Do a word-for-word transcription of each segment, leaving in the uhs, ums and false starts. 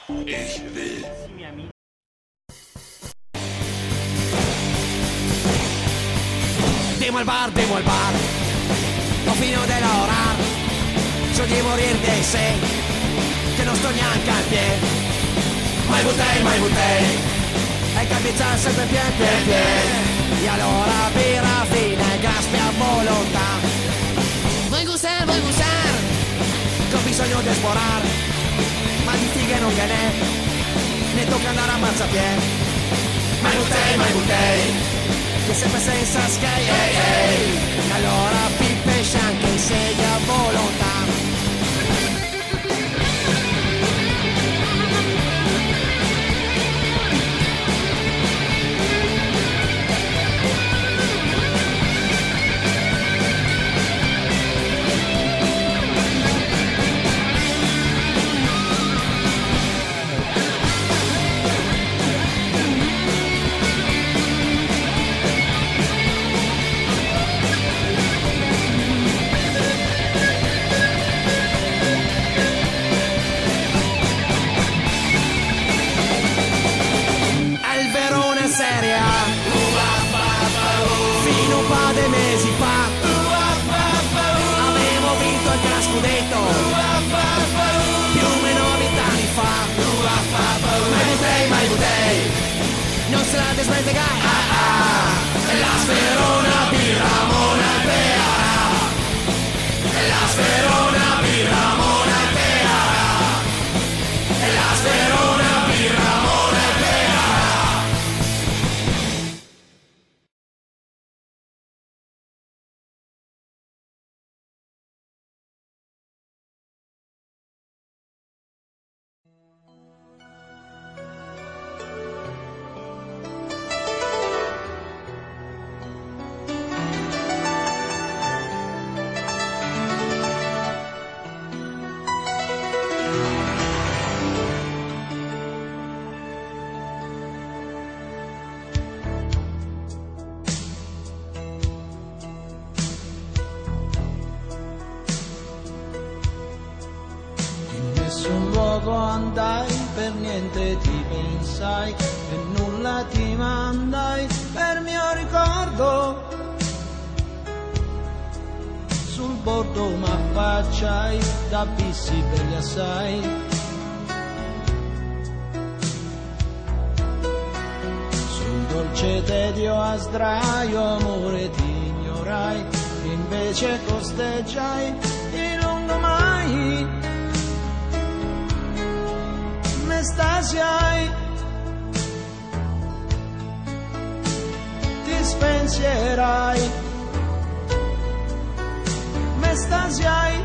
Ich will. Demo al bar, demo al bar, no fino de laborar, yo di morir de sed, che non sto neanche al pie. Mai butei, mai butei, e capita sempre pie, pie, pie. E allora birra fina e graspi a volontà. Vuoi gustar, vuoi gustar, che ho bisogno di esplorar, ma di fighe non che ne, ne tocca andare a marciapiè. Mai butei, mai butei, che sempre senza sky, ehi, ehi. E allora pippesce anche in sedia a volontà. Fino a un po' di mesi fa avevo vinto il Gran Scudetto, più o meno vent'anni fa. Mai butei, mai butei, non se la desmentegai. Ah, ah. La Sferona birra monalpea, la Sferona birra monalpea, la Sferona birra monalpea. Nessun luogo andai, per niente ti pensai e nulla ti mandai per mio ricordo. Sul bordo m'affacciai da abissi belli assai. Sul dolce tedio a sdraio amore ti ignorai, invece costeggiai di lungo mai. Estasiai, ti spensierai, m'estasiai,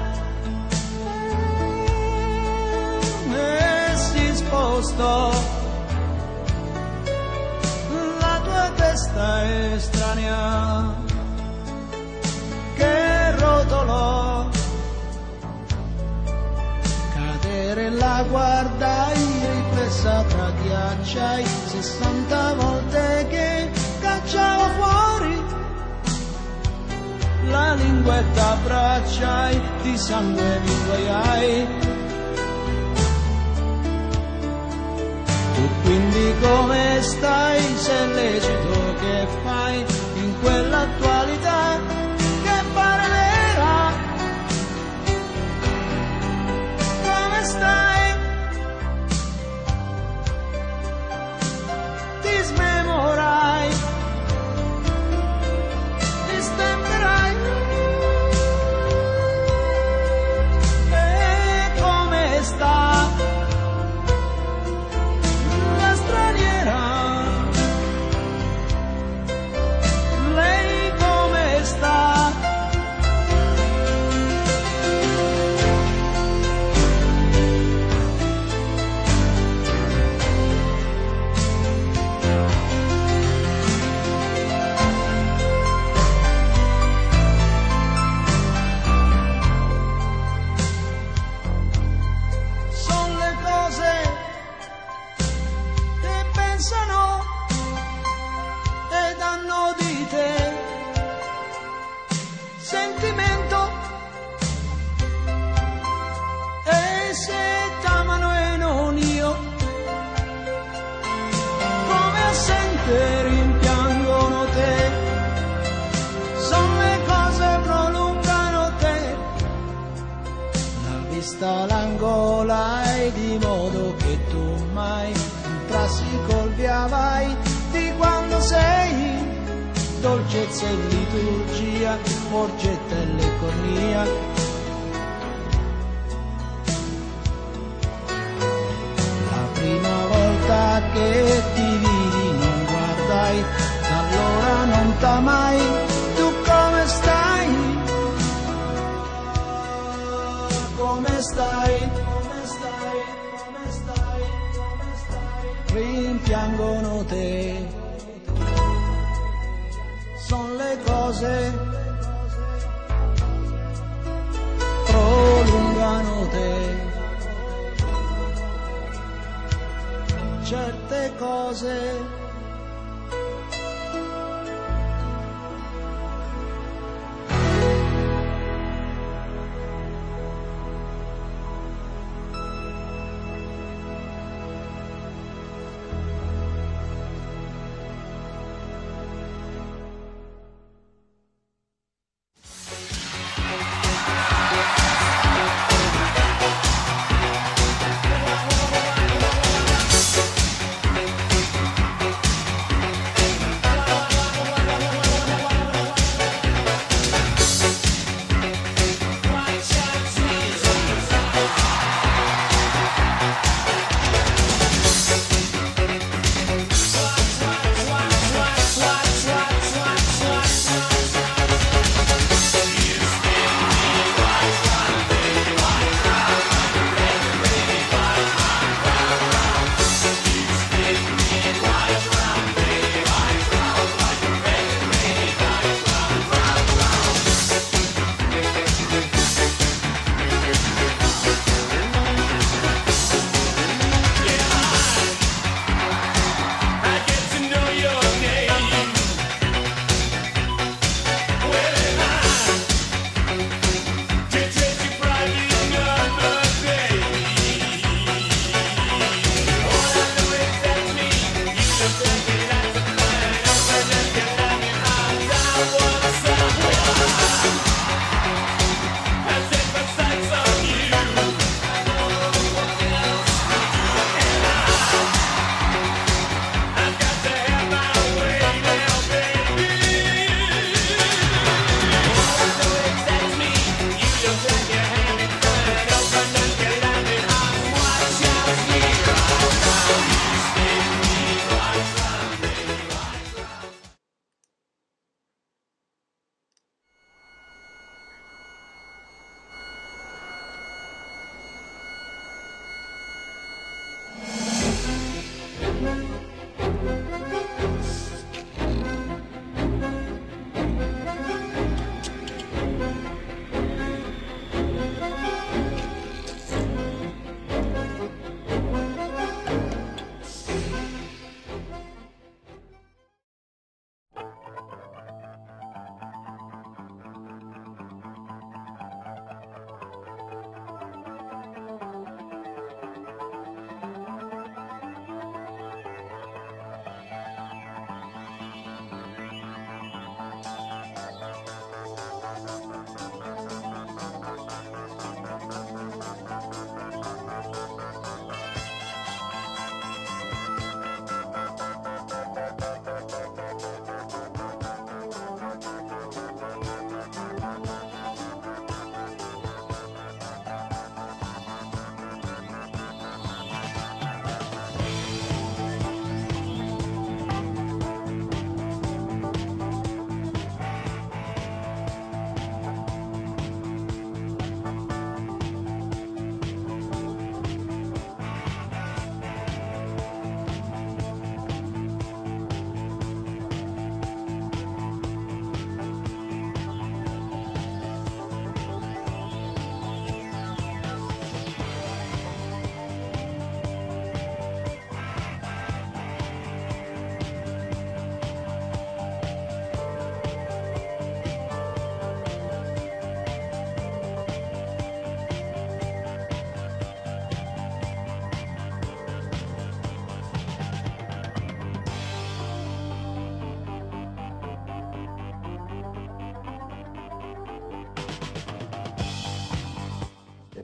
e si spostò la tua testa estranea che rotolò. Cadere la guardai riflessa tra ghiacciai, sessanta volte che cacciavo fuori la linguetta abbracciai, di sangue mi guaiai. Tu quindi come stai, se è lecito che fai in quell'attualità che pare vera? Come stai? Ti smemorai, ti stemperai. E come sta la straniera? testa l'angolai, di modo che tu mai entrassi col via vai di quando sei. Dolcezza e liturgia, forgetta e le cornia. La prima volta che ti vidi non guardai, da allora non t'amai. Tu come stai? Come stai? Come stai? Come stai? Come stai? Rimpiangono te. Son le cose prolungano te, certe cose.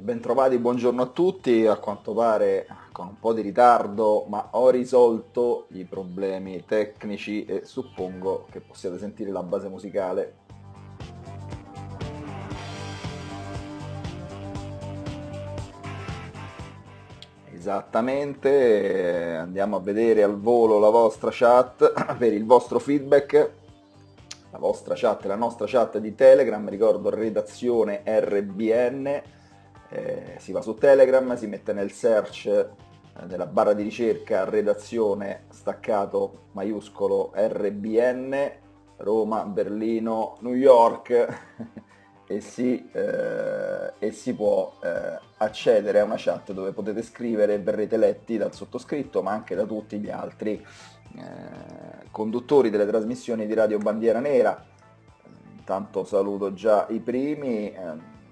Bentrovati, buongiorno a tutti. A quanto pare con un po' di ritardo, ma ho risolto i problemi tecnici e suppongo che possiate sentire la base musicale. Esattamente, andiamo a vedere al volo la vostra chat per il vostro feedback. La vostra chat, la nostra chat di Telegram, ricordo redazione R B N, eh, si va su Telegram, si mette nel search eh, nella barra di ricerca redazione staccato maiuscolo R B N, Roma, Berlino, New York e, si, eh, e si può eh, accedere a una chat dove potete scrivere e verrete letti dal sottoscritto ma anche da tutti gli altri Eh, conduttori delle trasmissioni di Radio Bandiera Nera. Intanto saluto già i primi. Eh,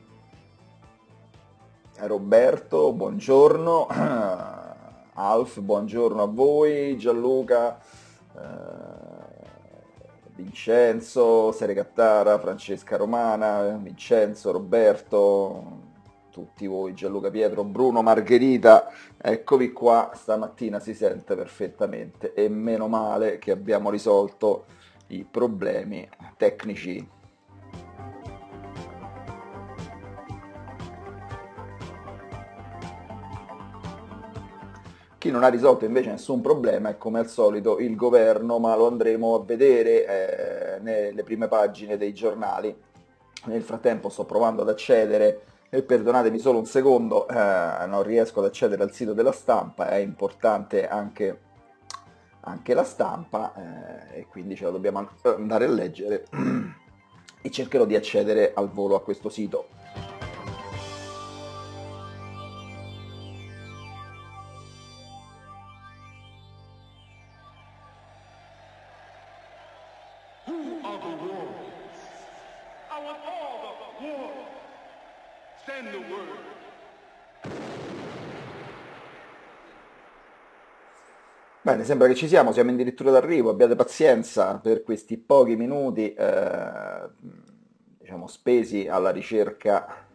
Roberto, buongiorno. Alf, buongiorno a voi. Gianluca, eh, Vincenzo, Sere Cattara, Francesca Romana, Vincenzo, Roberto, tutti voi, Gianluca Pietro, Bruno, Margherita, eccovi qua, stamattina si sente perfettamente e meno male che abbiamo risolto i problemi tecnici. Chi non ha risolto invece nessun problema è come al solito il governo, ma lo andremo a vedere eh, nelle prime pagine dei giornali. Nel frattempo sto provando ad accedere e perdonatemi solo un secondo, eh, non riesco ad accedere al sito della Stampa, è importante anche, anche la Stampa eh, e quindi ce la dobbiamo andare a leggere e cercherò di accedere al volo a questo sito. Bene, sembra che ci siamo, siamo addirittura d'arrivo, abbiate pazienza per questi pochi minuti, eh, diciamo, spesi alla ricerca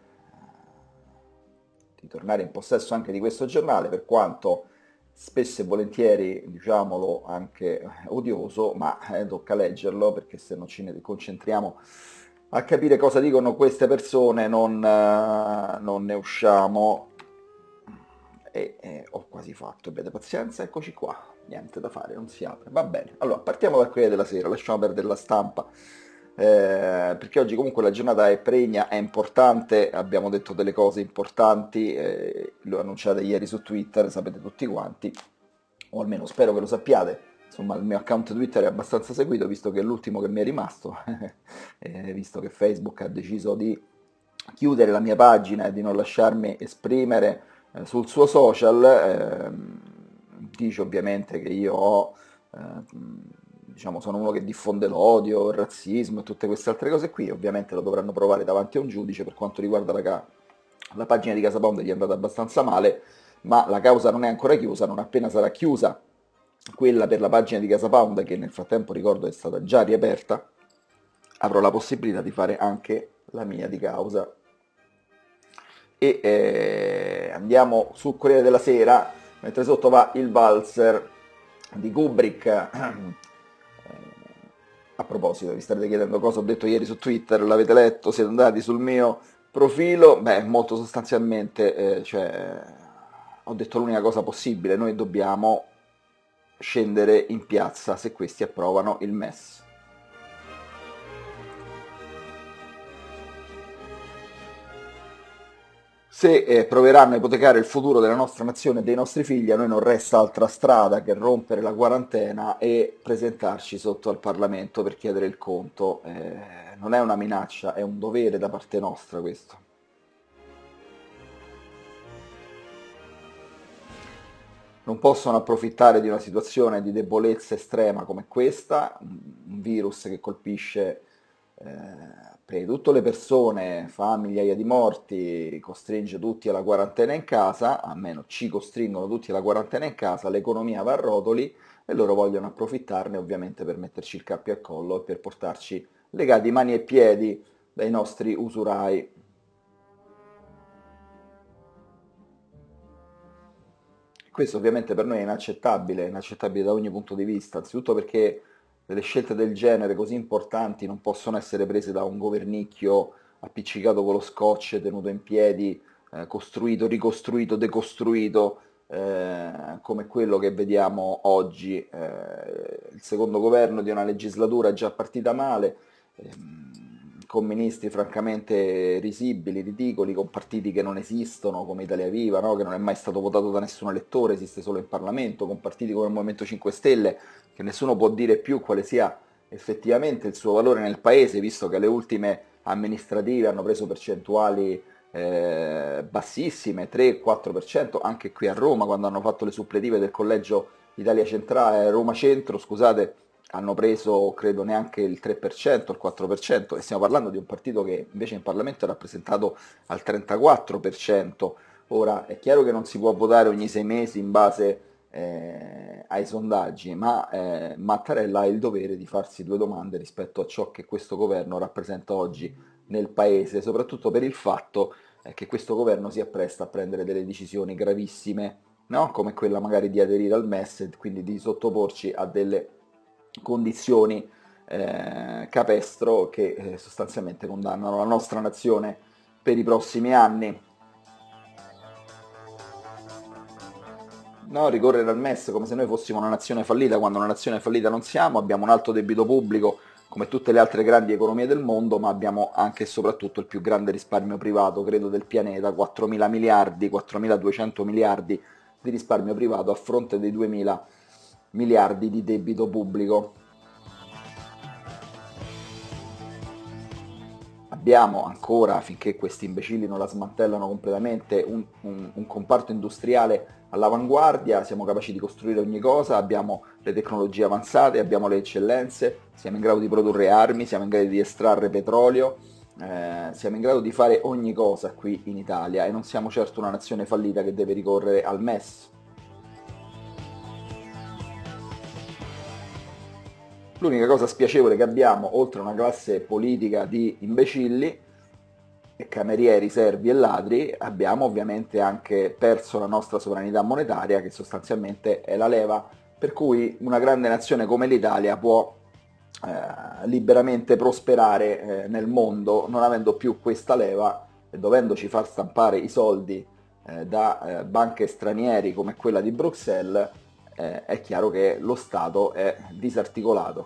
di tornare in possesso anche di questo giornale, per quanto spesso e volentieri, diciamolo, anche odioso, ma eh, tocca leggerlo perché se non ci ne concentriamo a capire cosa dicono queste persone non, eh, non ne usciamo. E eh, ho quasi fatto, abbiate pazienza, eccoci qua, niente da fare, non si apre, va bene. Allora, partiamo dal Corriere della Sera, lasciamo perdere la Stampa, eh, perché oggi comunque la giornata è pregna, è importante, abbiamo detto delle cose importanti, eh, lo annunciate ieri su Twitter, sapete tutti quanti, o almeno spero che lo sappiate. Insomma, il mio account Twitter è abbastanza seguito, visto che è l'ultimo che mi è rimasto, eh, visto che Facebook ha deciso di chiudere la mia pagina e di non lasciarmi esprimere eh, sul suo social. Eh, dice ovviamente che io ho, eh, diciamo, sono uno che diffonde l'odio, il razzismo e tutte queste altre cose qui, ovviamente lo dovranno provare davanti a un giudice. Per quanto riguarda la, ca- la pagina di Casa Pound gli è andata abbastanza male, ma la causa non è ancora chiusa, non appena sarà chiusa quella per la pagina di Casa Pound, che nel frattempo ricordo è stata già riaperta, avrò la possibilità di fare anche la mia di causa. E eh, andiamo sul Corriere della Sera, mentre sotto va il valzer di Kubrick. Eh, a proposito, vi starete chiedendo cosa ho detto ieri su Twitter, l'avete letto, siete andati sul mio profilo? Beh, molto sostanzialmente, eh, cioè, ho detto l'unica cosa possibile, noi dobbiamo scendere in piazza se questi approvano il M E S. Se eh, proveranno a ipotecare il futuro della nostra nazione e dei nostri figli, a noi non resta altra strada che rompere la quarantena e presentarci sotto al Parlamento per chiedere il conto. Eh, non è una minaccia, è un dovere da parte nostra questo. Non possono approfittare di una situazione di debolezza estrema come questa, un virus che colpisce eh, prima di tutto le persone, fa migliaia di morti, costringe tutti alla quarantena in casa, almeno ci costringono tutti alla quarantena in casa, l'economia va a rotoli e loro vogliono approfittarne ovviamente per metterci il cappio al collo e per portarci legati mani e piedi dai nostri usurai. Questo ovviamente per noi è inaccettabile, inaccettabile da ogni punto di vista, anzitutto perché delle scelte del genere così importanti non possono essere prese da un governicchio appiccicato con lo scotch, tenuto in piedi, eh, costruito, ricostruito, decostruito, eh, come quello che vediamo oggi, eh, il secondo governo di una legislatura già partita male, ehm, con ministri francamente risibili, ridicoli, con partiti che non esistono, come Italia Viva, no? Che non è mai stato votato da nessun elettore, esiste solo in Parlamento, con partiti come il Movimento cinque Stelle, che nessuno può dire più quale sia effettivamente il suo valore nel paese, visto che le ultime amministrative hanno preso percentuali eh, bassissime, tre quattro per cento, anche qui a Roma, quando hanno fatto le suppletive del collegio Italia Centrale, Roma Centro, scusate, hanno preso credo neanche il tre per cento, il quattro per cento, e stiamo parlando di un partito che invece in Parlamento è rappresentato al trentaquattro per cento. Ora è chiaro che non si può votare ogni sei mesi in base eh, ai sondaggi, ma eh, Mattarella ha il dovere di farsi due domande rispetto a ciò che questo governo rappresenta oggi nel paese, soprattutto per il fatto eh, che questo governo si appresta a prendere delle decisioni gravissime, no? Come quella magari di aderire al M E S e quindi di sottoporci a delle condizioni eh, capestro che eh, sostanzialmente condannano la nostra nazione per i prossimi anni. No, ricorrere al M E S come se noi fossimo una nazione fallita, quando una nazione fallita non siamo, abbiamo un alto debito pubblico come tutte le altre grandi economie del mondo, ma abbiamo anche e soprattutto il più grande risparmio privato, credo, del pianeta, quattromila miliardi, quattromiladuecento miliardi di risparmio privato a fronte dei duemila miliardi di debito pubblico. Abbiamo ancora, finché questi imbecilli non la smantellano completamente, un, un, un comparto industriale all'avanguardia, siamo capaci di costruire ogni cosa, abbiamo le tecnologie avanzate, abbiamo le eccellenze, siamo in grado di produrre armi, siamo in grado di estrarre petrolio, eh, siamo in grado di fare ogni cosa qui in Italia e non siamo certo una nazione fallita che deve ricorrere al M E S. L'unica cosa spiacevole che abbiamo, oltre a una classe politica di imbecilli e camerieri, servi e ladri, abbiamo ovviamente anche perso la nostra sovranità monetaria, che sostanzialmente è la leva per cui una grande nazione come l'Italia può eh, liberamente prosperare eh, nel mondo, non avendo più questa leva e dovendoci far stampare i soldi eh, da eh, banche stranieri come quella di Bruxelles. Eh, è chiaro che lo Stato è disarticolato.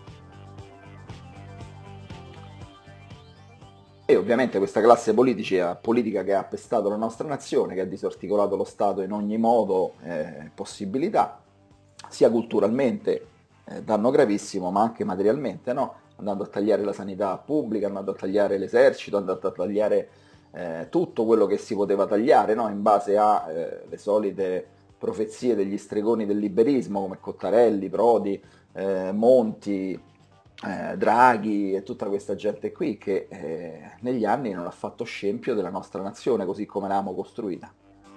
E ovviamente questa classe politica, politica che ha appestato la nostra nazione, che ha disarticolato lo Stato in ogni modo e eh, possibilità, sia culturalmente, eh, danno gravissimo, ma anche materialmente, no? Andando a tagliare la sanità pubblica, andando a tagliare l'esercito, andando a tagliare eh, tutto quello che si poteva tagliare, no? In base alle eh, solite profezie degli stregoni del liberismo come Cottarelli, Prodi, eh, Monti, eh, Draghi e tutta questa gente qui che eh, negli anni non ha fatto scempio della nostra nazione così come l'abbiamo costruita.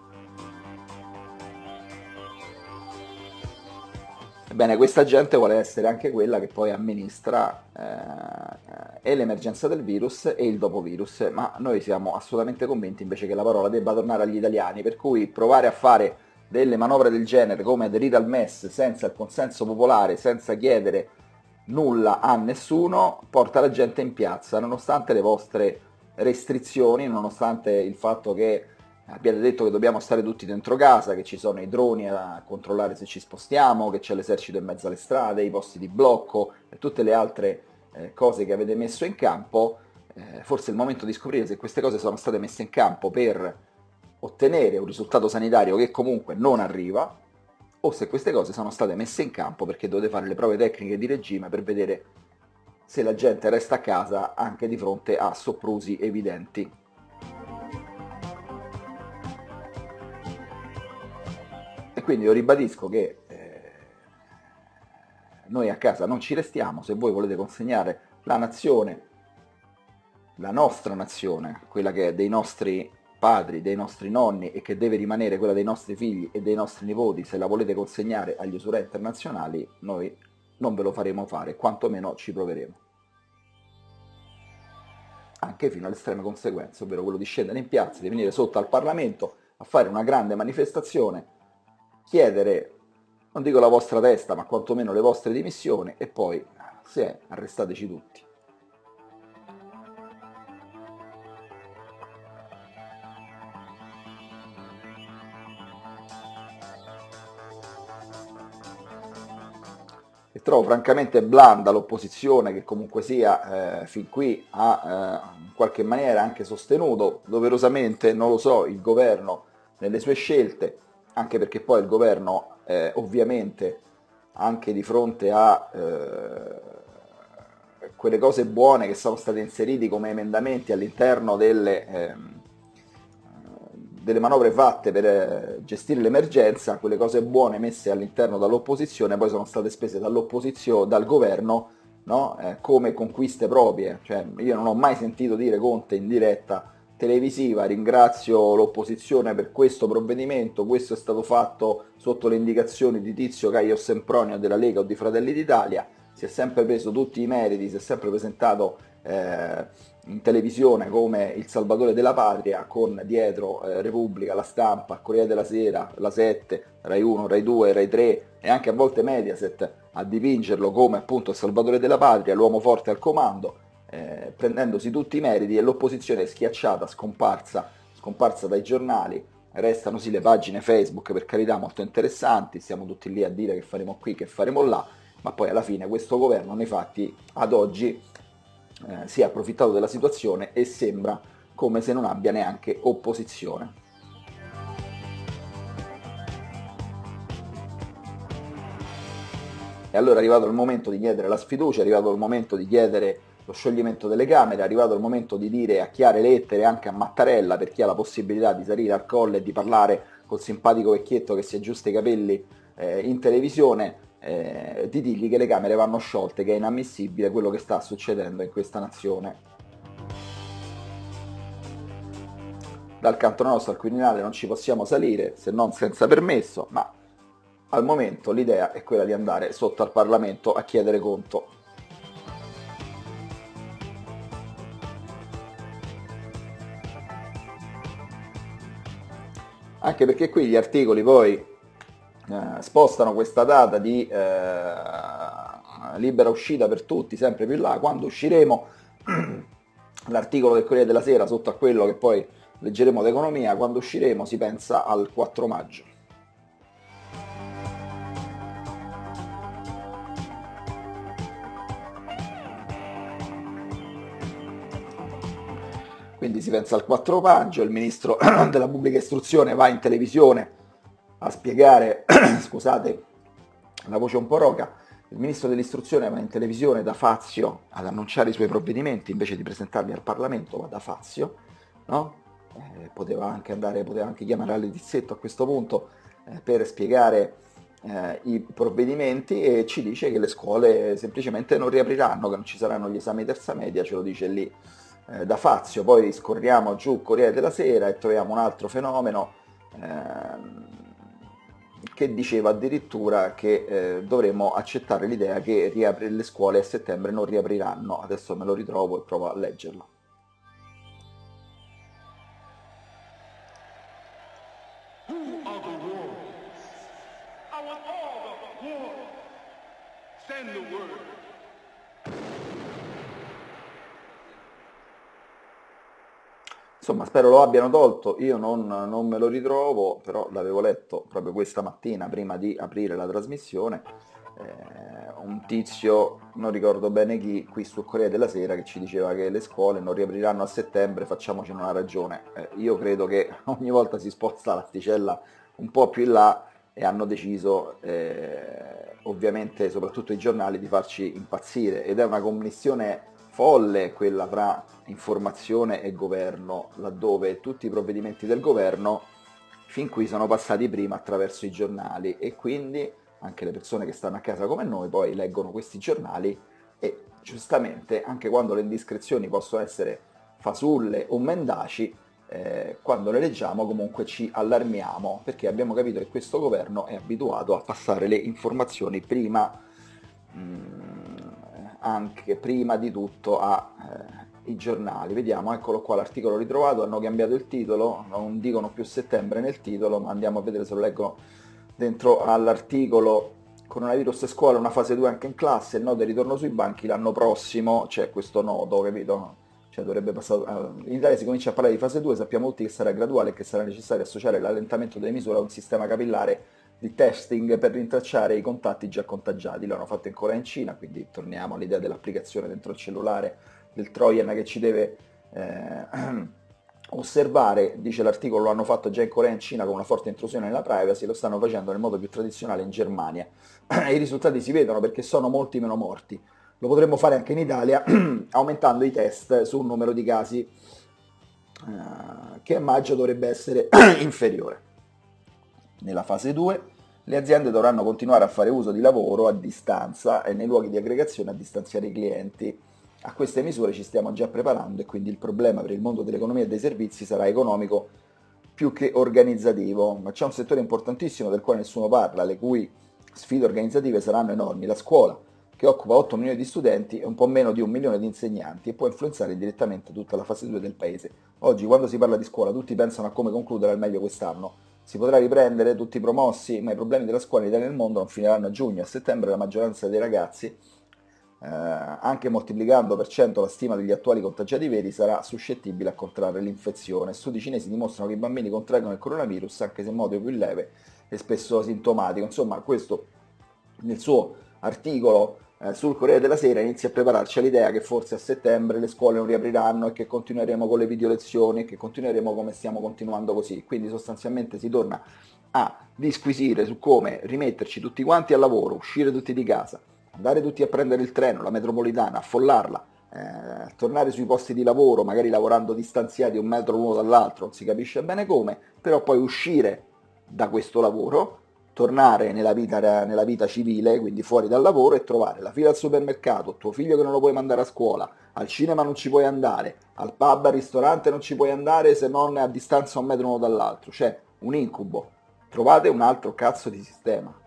Ebbene, questa gente vuole essere anche quella che poi amministra eh, e l'emergenza del virus e il dopovirus, ma noi siamo assolutamente convinti invece che la parola debba tornare agli italiani, per cui provare a fare delle manovre del genere come aderire al M E S senza il consenso popolare, senza chiedere nulla a nessuno, porta la gente in piazza, nonostante le vostre restrizioni, nonostante il fatto che abbiate detto che dobbiamo stare tutti dentro casa, che ci sono i droni a controllare se ci spostiamo, che c'è l'esercito in mezzo alle strade, i posti di blocco e tutte le altre eh, cose che avete messo in campo. Eh, forse è il momento di scoprire se queste cose sono state messe in campo per ottenere un risultato sanitario che comunque non arriva, o se queste cose sono state messe in campo perché dovete fare le prove tecniche di regime per vedere se la gente resta a casa anche di fronte a soprusi evidenti. E quindi io ribadisco che eh, noi a casa non ci restiamo, se voi volete consegnare la nazione, la nostra nazione, quella che è dei nostri padri, dei nostri nonni e che deve rimanere quella dei nostri figli e dei nostri nipoti, se la volete consegnare agli usurai internazionali, noi non ve lo faremo fare, quantomeno ci proveremo. Anche fino alle estreme conseguenze, ovvero quello di scendere in piazza, di venire sotto al Parlamento a fare una grande manifestazione chiedere, non dico la vostra testa, ma quantomeno le vostre dimissioni, e poi, se è, arrestateci tutti. E trovo francamente blanda l'opposizione, che comunque sia eh, fin qui ha eh, in qualche maniera anche sostenuto doverosamente, non lo so, il governo nelle sue scelte, anche perché poi il governo eh, ovviamente anche di fronte a eh, quelle cose buone che sono state inserite come emendamenti all'interno delle, eh, delle manovre fatte per eh, gestire l'emergenza, quelle cose buone messe all'interno dall'opposizione poi sono state spese dall'opposizione, dal governo, no? eh, come conquiste proprie. Cioè, io non ho mai sentito dire Conte in diretta televisiva: ringrazio l'opposizione per questo provvedimento, questo è stato fatto sotto le indicazioni di Tizio, Caio, Sempronio della Lega o di Fratelli d'Italia. Si è sempre preso tutti i meriti, si è sempre presentato eh, in televisione come il salvatore della patria, con dietro eh, Repubblica, La Stampa, Corriere della Sera, La sette, Rai uno, Rai due, Rai tre e anche a volte Mediaset a dipingerlo come appunto il salvatore della patria, l'uomo forte al comando, eh, prendendosi tutti i meriti, e l'opposizione è schiacciata, scomparsa, scomparsa dai giornali. Restano sì le pagine Facebook, per carità, molto interessanti, stiamo tutti lì a dire che faremo qui, che faremo là, ma poi alla fine questo governo nei fatti ad oggi eh, si è approfittato della situazione e sembra come se non abbia neanche opposizione. E allora è arrivato il momento di chiedere la sfiducia, è arrivato il momento di chiedere lo scioglimento delle Camere, è arrivato il momento di dire a chiare lettere anche a Mattarella, per chi ha la possibilità di salire al colle e di parlare col simpatico vecchietto che si aggiusta i capelli eh, in televisione, Eh, di dirgli che le Camere vanno sciolte, che è inammissibile quello che sta succedendo in questa nazione. Dal canto nostro al Quirinale non ci possiamo salire se non senza permesso, ma al momento l'idea è quella di andare sotto al Parlamento a chiedere conto. Anche perché qui gli articoli poi Eh, spostano questa data di eh, libera uscita per tutti sempre più in là. Quando usciremo, l'articolo del Corriere della Sera sotto a quello che poi leggeremo d'economia, quando usciremo si pensa al quattro maggio. Quindi si pensa al quattro maggio, il ministro della pubblica istruzione va in televisione a spiegare, scusate la voce un po' roca, il ministro dell'istruzione va in televisione da Fazio ad annunciare i suoi provvedimenti invece di presentarli al Parlamento, va da Fazio, no? Eh, poteva anche andare, poteva anche chiamare Ale Tizzetto a questo punto eh, per spiegare eh, i provvedimenti, e ci dice che le scuole semplicemente non riapriranno, che non ci saranno gli esami terza media, ce lo dice lì eh, da Fazio. Poi scorriamo giù Corriere della Sera e troviamo un altro fenomeno eh, che diceva addirittura che eh, dovremmo accettare l'idea che riapri- le scuole a settembre non riapriranno. Adesso me lo ritrovo e provo a leggerlo. Who are the warriors? I want all the warriors. Send the word. Insomma, spero lo abbiano tolto, io non, non me lo ritrovo, però l'avevo letto proprio questa mattina prima di aprire la trasmissione. Eh, un tizio, non ricordo bene chi, qui sul Corriere della Sera, che ci diceva che le scuole non riapriranno a settembre, facciamocene una ragione. Eh, io credo che ogni volta si sposta l'asticella un po' più in là, e hanno deciso, eh, ovviamente soprattutto i giornali, di farci impazzire, ed è una commistione folle quella fra informazione e governo, laddove tutti i provvedimenti del governo fin qui sono passati prima attraverso i giornali, e quindi anche le persone che stanno a casa come noi poi leggono questi giornali e giustamente, anche quando le indiscrezioni possono essere fasulle o mendaci, eh, quando le leggiamo comunque ci allarmiamo, perché abbiamo capito che questo governo è abituato a passare le informazioni prima mh, anche prima di tutto ai eh, giornali. Vediamo, eccolo qua l'articolo ritrovato, hanno cambiato il titolo, non dicono più settembre nel titolo, ma andiamo a vedere se lo leggono dentro all'articolo coronavirus e scuola, una fase due anche in classe, il nodo di ritorno sui banchi, l'anno prossimo c'è questo nodo, capito? Cioè dovrebbe passare, in Italia si comincia a parlare di fase due, sappiamo tutti che sarà graduale e che sarà necessario associare l'allentamento delle misure a un sistema capillare di testing per rintracciare i contatti già contagiati. L'hanno fatto in Corea e in Cina, quindi torniamo all'idea dell'applicazione dentro il cellulare del Trojan che ci deve eh, osservare, dice l'articolo, lo hanno fatto già in Corea e in Cina con una forte intrusione nella privacy, lo stanno facendo nel modo più tradizionale in Germania. I risultati si vedono perché sono molti meno morti. Lo potremmo fare anche in Italia aumentando i test su un numero di casi eh, che a maggio dovrebbe essere inferiore. Nella fase due le aziende dovranno continuare a fare uso di lavoro a distanza e nei luoghi di aggregazione a distanziare i clienti. A queste misure ci stiamo già preparando e quindi il problema per il mondo dell'economia e dei servizi sarà economico più che organizzativo. Ma c'è un settore importantissimo del quale nessuno parla, le cui sfide organizzative saranno enormi: la scuola, che occupa otto milioni di studenti e un po' meno di un milione di insegnanti e può influenzare direttamente tutta la fase due del paese. Oggi, quando si parla di scuola, tutti pensano a come concludere al meglio quest'anno. Si potrà riprendere, tutti promossi, ma i problemi della scuola in Italia e nel mondo non finiranno a giugno. A settembre la maggioranza dei ragazzi, eh, anche moltiplicando per cento la stima degli attuali contagiati veri, sarà suscettibile a contrarre l'infezione. Studi cinesi dimostrano che i bambini contraggono il coronavirus anche se in modo più leve e spesso asintomatico. Insomma, questo nel suo articolo eh, sul Corriere della Sera inizia a prepararci all'idea che forse a settembre le scuole non riapriranno e che continueremo con le video lezioni e che continueremo come stiamo continuando così. Quindi sostanzialmente si torna a disquisire su come rimetterci tutti quanti al lavoro, uscire tutti di casa, andare tutti a prendere il treno, la metropolitana, affollarla, eh, tornare sui posti di lavoro, magari lavorando distanziati un metro l'uno dall'altro, non si capisce bene come, però poi uscire da questo lavoro, tornare nella vita, nella vita civile, quindi fuori dal lavoro, e trovare la fila al supermercato, tuo figlio che non lo puoi mandare a scuola, al cinema non ci puoi andare, al pub, al ristorante non ci puoi andare se non a distanza un metro uno dall'altro. Cioè, un incubo. Trovate un altro cazzo di sistema.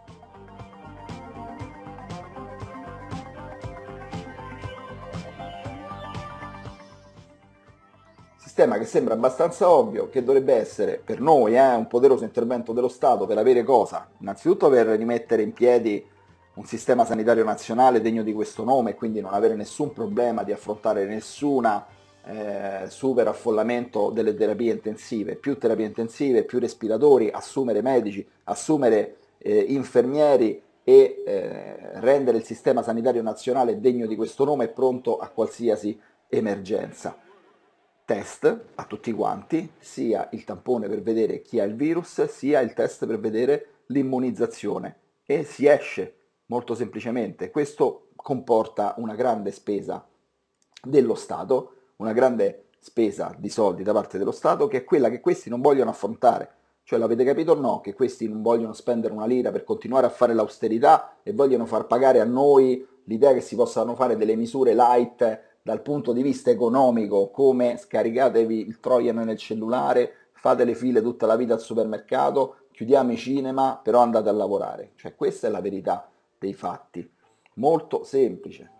Sistema che sembra abbastanza ovvio, che dovrebbe essere per noi eh, un poderoso intervento dello Stato per avere cosa? Innanzitutto per rimettere in piedi un sistema sanitario nazionale degno di questo nome e quindi non avere nessun problema di affrontare nessuna eh, superaffollamento delle terapie intensive, più terapie intensive, più respiratori, assumere medici, assumere eh, infermieri e eh, rendere il sistema sanitario nazionale degno di questo nome e pronto a qualsiasi emergenza. Test a tutti quanti, sia il tampone per vedere chi ha il virus, sia il test per vedere l'immunizzazione, e si esce molto semplicemente. Questo comporta una grande spesa dello Stato, una grande spesa di soldi da parte dello Stato, che è quella che questi non vogliono affrontare. Cioè, l'avete capito o no? Che questi non vogliono spendere una lira per continuare a fare l'austerità e vogliono far pagare a noi l'idea che si possano fare delle misure light dal punto di vista economico, come scaricatevi il Trojan nel cellulare, fate le file tutta la vita al supermercato, chiudiamo i cinema, però andate a lavorare. Cioè, questa è la verità dei fatti. Molto semplice.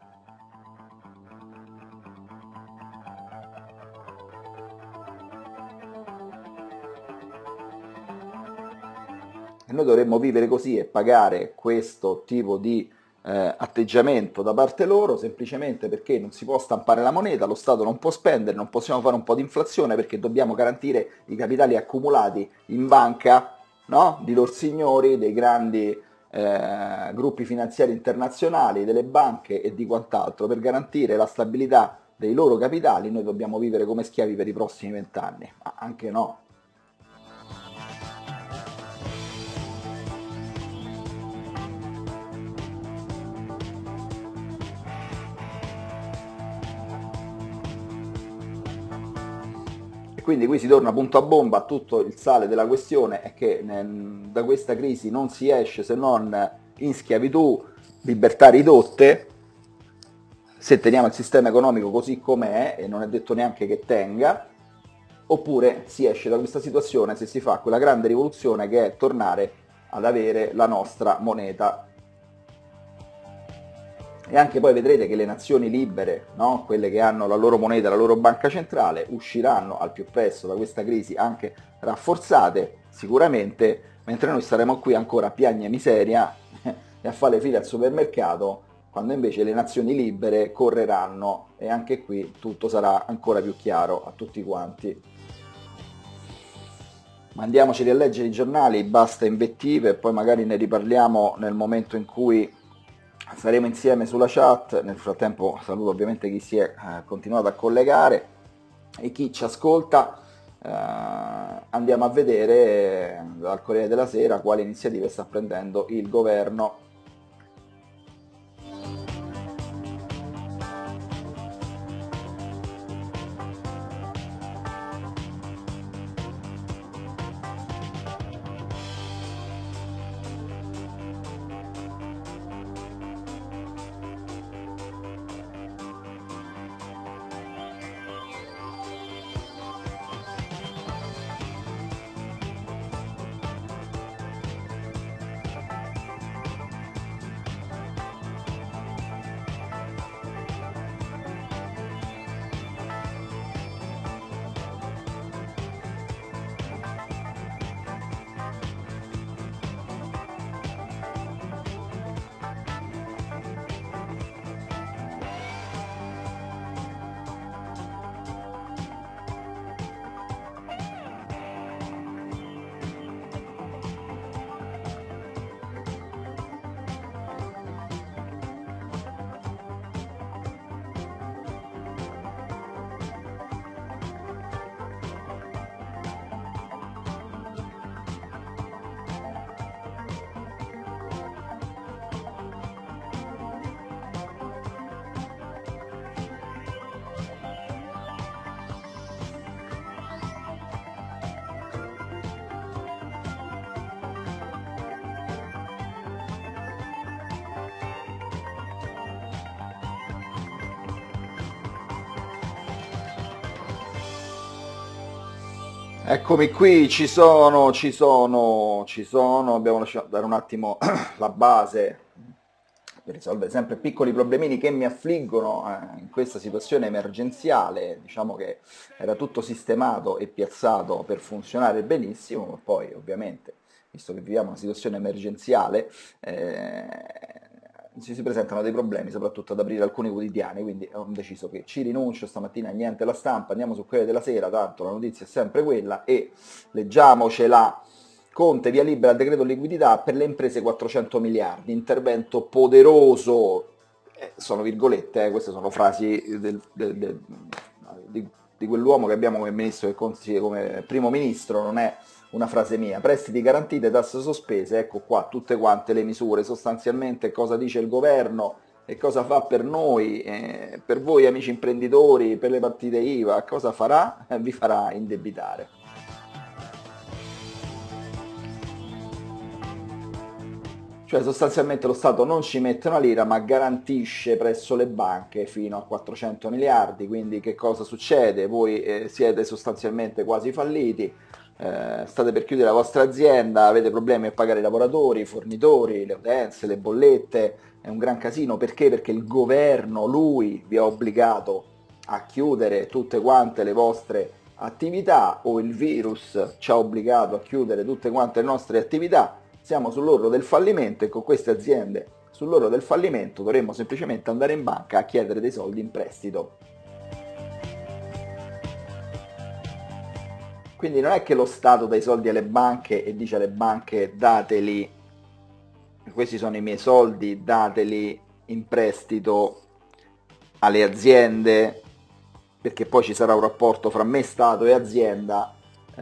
E noi dovremmo vivere così e pagare questo tipo di Eh, atteggiamento da parte loro semplicemente perché non si può stampare la moneta, lo Stato non può spendere, non possiamo fare un po' di inflazione perché dobbiamo garantire i capitali accumulati in banca, no? Di lor signori, dei grandi eh, gruppi finanziari internazionali, delle banche e di quant'altro. Per garantire la stabilità dei loro capitali noi dobbiamo vivere come schiavi per i prossimi vent'anni, ma anche no. Quindi qui si torna punto a bomba, tutto il sale della questione è che eh, da questa crisi non si esce se non in schiavitù, libertà ridotte, se teniamo il sistema economico così com'è, e non è detto neanche che tenga, oppure si esce da questa situazione se si fa quella grande rivoluzione che è tornare ad avere la nostra moneta. E anche poi vedrete che le nazioni libere, no? Quelle che hanno la loro moneta, la loro banca centrale, usciranno al più presto da questa crisi anche rafforzate, sicuramente mentre noi staremo qui ancora a piagne miseria e a fare le file al supermercato, quando invece le nazioni libere correranno, e anche qui tutto sarà ancora più chiaro a tutti quanti. Ma andiamoci a leggere i giornali, basta invettive, e poi magari ne riparliamo nel momento in cui saremo insieme sulla chat. Nel frattempo saluto ovviamente chi si è eh, continuato a collegare e chi ci ascolta. Eh, andiamo a vedere eh, dal Corriere della Sera quali iniziative sta prendendo il governo. Eccomi qui, ci sono, ci sono, ci sono, abbiamo lasciato dare un attimo la base per risolvere sempre piccoli problemini che mi affliggono eh, in questa situazione emergenziale. Diciamo che era tutto sistemato e piazzato per funzionare benissimo, ma poi ovviamente, visto che viviamo una situazione emergenziale, eh, ci si presentano dei problemi, soprattutto ad aprire alcuni quotidiani, quindi ho deciso che ci rinuncio stamattina, niente la stampa, andiamo su Corriere della Sera, tanto la notizia è sempre quella, e leggiamocela. Conte via libera al decreto liquidità per le imprese quattrocento miliardi, intervento poderoso, eh, sono virgolette, eh, queste sono frasi del, del, del, di, di quell'uomo che abbiamo come ministro del Consiglio, come primo ministro, non è una frase mia. Prestiti garantite, tasse sospese, ecco qua tutte quante le misure, sostanzialmente cosa dice il governo e cosa fa per noi, eh, per voi amici imprenditori, per le partite I V A, cosa farà? Eh, vi farà indebitare. Cioè sostanzialmente lo Stato non ci mette una lira ma garantisce presso le banche fino a quattrocento miliardi, quindi che cosa succede? Voi eh, siete sostanzialmente quasi falliti, eh, state per chiudere la vostra azienda, avete problemi a pagare i lavoratori, i fornitori, le utenze, le bollette, è un gran casino. Perché? Perché il governo, lui, vi ha obbligato a chiudere tutte quante le vostre attività, o il virus ci ha obbligato a chiudere tutte quante le nostre attività. Siamo sull'orlo del fallimento e con queste aziende sull'orlo del fallimento dovremmo semplicemente andare in banca a chiedere dei soldi in prestito. Quindi non è che lo Stato dà i soldi alle banche e dice alle banche dateli, questi sono i miei soldi, dateli in prestito alle aziende, perché poi ci sarà un rapporto fra me, Stato e azienda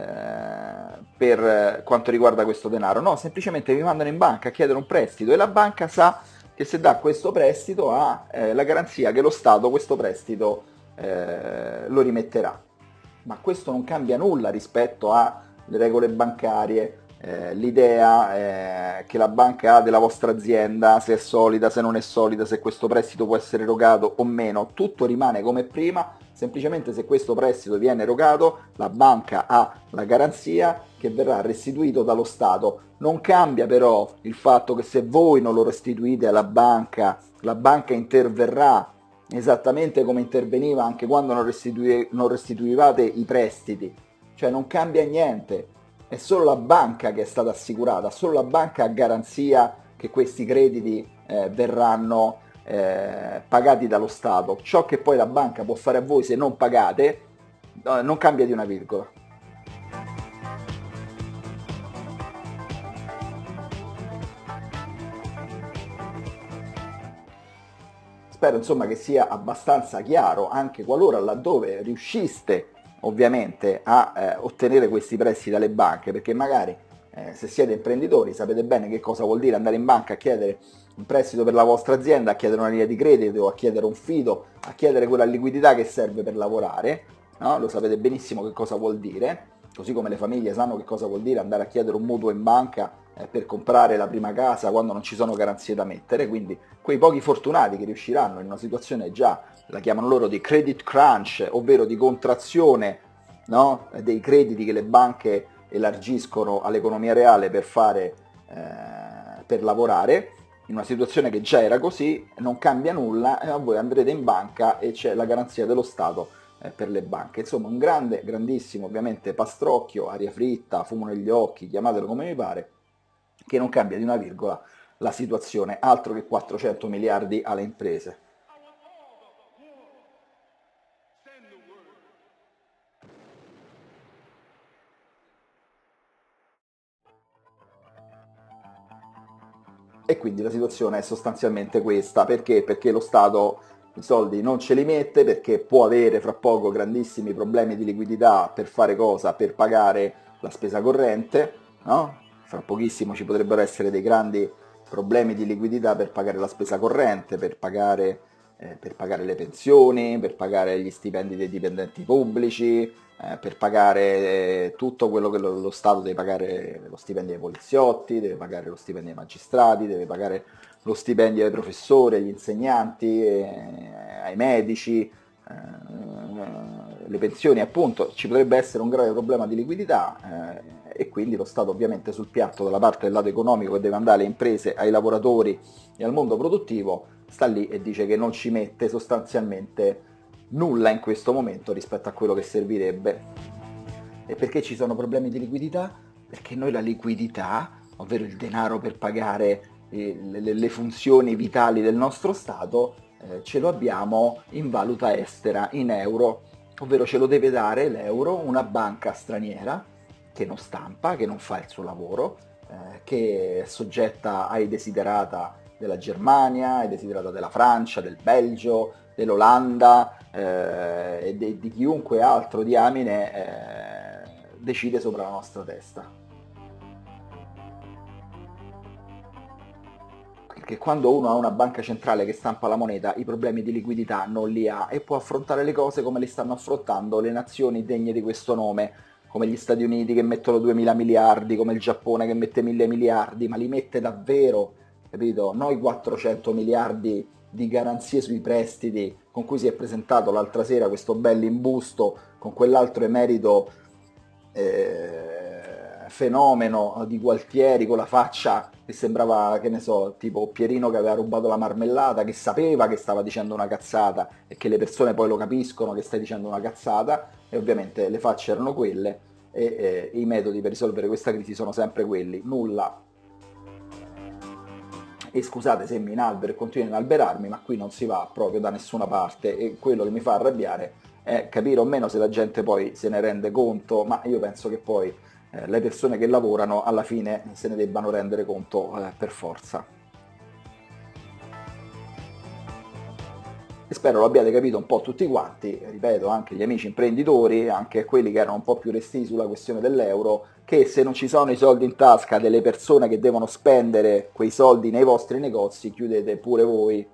per quanto riguarda questo denaro. No, semplicemente vi mandano in banca a chiedere un prestito e la banca sa che se dà questo prestito ha eh, la garanzia che lo Stato questo prestito eh, lo rimetterà. Ma questo non cambia nulla rispetto alle regole bancarie, eh, l'idea eh, che la banca ha della vostra azienda, se è solida, se non è solida, se questo prestito può essere erogato o meno, tutto rimane come prima. Semplicemente se questo prestito viene erogato, la banca ha la garanzia che verrà restituito dallo Stato. Non cambia però il fatto che se voi non lo restituite alla banca, la banca interverrà esattamente come interveniva anche quando non, restitui- non restituivate i prestiti. Cioè non cambia niente. è solo la banca che è stata assicurata, solo la banca ha garanzia che questi crediti eh, verranno eh, pagati dallo Stato. Ciò che poi la banca può fare a voi se non pagate eh, non cambia di una virgola. Spero insomma che sia abbastanza chiaro, anche qualora laddove riusciste ovviamente a eh, ottenere questi prestiti dalle banche, perché magari eh, se siete imprenditori sapete bene che cosa vuol dire andare in banca a chiedere un prestito per la vostra azienda, a chiedere una linea di credito, a chiedere un fido, a chiedere quella liquidità che serve per lavorare, no? Lo sapete benissimo che cosa vuol dire, così come le famiglie sanno che cosa vuol dire andare a chiedere un mutuo in banca per comprare la prima casa quando non ci sono garanzie da mettere. Quindi quei pochi fortunati che riusciranno in una situazione già, la chiamano loro di credit crunch, ovvero di contrazione, no? Dei crediti che le banche elargiscono all'economia reale per fare eh, per lavorare, in una situazione che già era così, non cambia nulla e voi andrete in banca e c'è la garanzia dello Stato eh, per le banche. Insomma, un grande, grandissimo ovviamente pastrocchio, aria fritta, fumo negli occhi, chiamatelo come vi pare, che non cambia di una virgola la situazione, altro che quattrocento miliardi alle imprese. E quindi la situazione è sostanzialmente questa. Perché? Perché lo Stato i soldi non ce li mette, perché può avere fra poco grandissimi problemi di liquidità per fare cosa? Per pagare la spesa corrente, no? Fra pochissimo ci potrebbero essere dei grandi problemi di liquidità per pagare la spesa corrente, per pagare, eh, per pagare le pensioni, per pagare gli stipendi dei dipendenti pubblici, eh, per pagare eh, tutto quello che lo, lo Stato deve pagare, lo stipendio dei poliziotti, deve pagare lo stipendio dei magistrati, deve pagare lo stipendio ai professori, agli insegnanti, eh, ai medici, eh, le pensioni. Appunto ci potrebbe essere un grave problema di liquidità eh, e quindi lo Stato ovviamente sul piatto dalla parte del lato economico che deve andare alle imprese, ai lavoratori e al mondo produttivo, sta lì e dice che non ci mette sostanzialmente nulla in questo momento rispetto a quello che servirebbe. E perché ci sono problemi di liquidità? Perché noi la liquidità, ovvero il denaro per pagare eh, le, le funzioni vitali del nostro Stato, eh, ce lo abbiamo in valuta estera, in euro, ovvero ce lo deve dare l'euro una banca straniera che non stampa, che non fa il suo lavoro, eh, che è soggetta ai desiderata della Germania, ai desiderata della Francia, del Belgio, dell'Olanda eh, e de- di chiunque altro diamine eh, decide sopra la nostra testa. Perché quando uno ha una banca centrale che stampa la moneta, i problemi di liquidità non li ha e può affrontare le cose come li stanno affrontando le nazioni degne di questo nome, come gli Stati Uniti che mettono duemila miliardi, come il Giappone che mette mille miliardi, ma li mette davvero, capito? Noi quattrocento miliardi di garanzie sui prestiti con cui si è presentato l'altra sera questo bell'imbusto con quell'altro emerito eh, fenomeno di Gualtieri con la faccia che sembrava, che ne so, tipo Pierino che aveva rubato la marmellata, che sapeva che stava dicendo una cazzata e che le persone poi lo capiscono che stai dicendo una cazzata, e ovviamente le facce erano quelle e eh, i metodi per risolvere questa crisi sono sempre quelli, nulla. E scusate se mi inalbero e continuo ad inalberarmi, ma qui non si va proprio da nessuna parte e quello che mi fa arrabbiare è capire o meno se la gente poi se ne rende conto, ma io penso che poi eh, le persone che lavorano alla fine se ne debbano rendere conto eh, per forza. E spero lo abbiate capito un po' tutti quanti, ripeto, anche gli amici imprenditori, anche quelli che erano un po' più restii sulla questione dell'euro, che se non ci sono i soldi in tasca delle persone che devono spendere quei soldi nei vostri negozi, chiudete pure voi.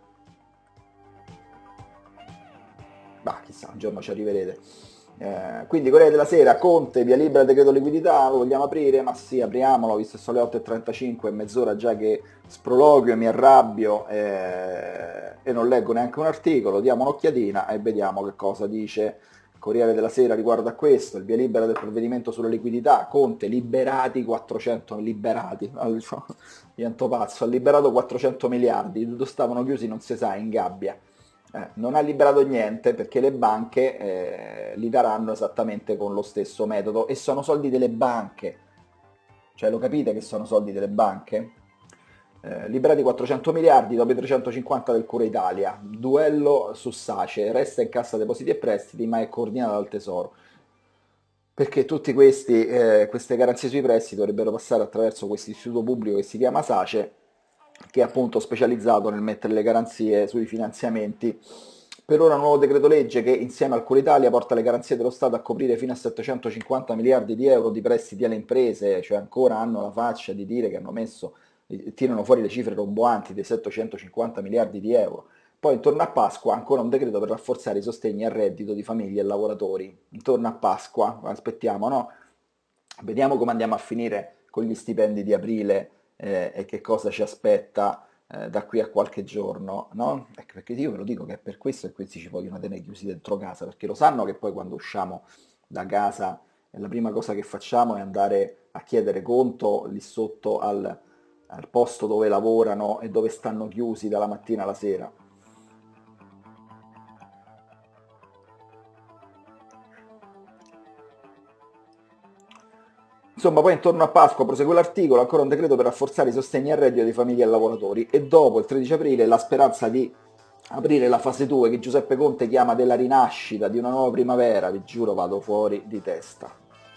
Bah, chissà, un giorno ci arriverete. Eh, quindi Corriere della Sera, Conte, via libera decreto liquidità, lo vogliamo aprire? Ma sì, apriamolo, visto che sono le otto e trentacinque, è mezz'ora già che sproloquio, mi arrabbio eh, e non leggo neanche un articolo, diamo un'occhiatina e vediamo che cosa dice Corriere della Sera riguardo a questo, il via libera del provvedimento sulla liquidità, Conte, liberati quattrocento, liberati, divento pazzo, ha liberato quattrocento miliardi, dove stavano chiusi non si sa, in gabbia. Eh, non ha liberato niente perché le banche eh, li daranno esattamente con lo stesso metodo e sono soldi delle banche, Cioè lo capite che sono soldi delle banche? Eh, liberati quattrocento miliardi dopo i trecentocinquanta del Cura Italia, duello su Sace, resta in Cassa Depositi e Prestiti ma è coordinata dal Tesoro. Perché tutte queste garanzie sui prestiti dovrebbero passare attraverso questo istituto pubblico che si chiama Sace, che è appunto specializzato nel mettere le garanzie sui finanziamenti. Per ora un nuovo decreto legge che insieme al Cura Italia porta le garanzie dello Stato a coprire fino a settecentocinquanta miliardi di euro di prestiti alle imprese, cioè ancora hanno la faccia di dire che hanno messo, tirano fuori le cifre roboanti dei settecentocinquanta miliardi di euro. Poi intorno a Pasqua ancora un decreto per rafforzare i sostegni al reddito di famiglie e lavoratori. Intorno a Pasqua, aspettiamo, no? Vediamo come andiamo a finire con gli stipendi di aprile eh, e che cosa ci aspetta eh, da qui a qualche giorno, no? Ecco, perché io ve lo dico che è per questo che questi ci vogliono tenere chiusi dentro casa, perché lo sanno che poi quando usciamo da casa la prima cosa che facciamo è andare a chiedere conto lì sotto al, al posto dove lavorano e dove stanno chiusi dalla mattina alla sera. Insomma, poi intorno a Pasqua prosegue l'articolo, ancora un decreto per rafforzare i sostegni al reddito di famiglie e lavoratori e dopo il tredici aprile la speranza di aprire la fase due che Giuseppe Conte chiama della rinascita, di una nuova primavera, vi giuro vado fuori di testa.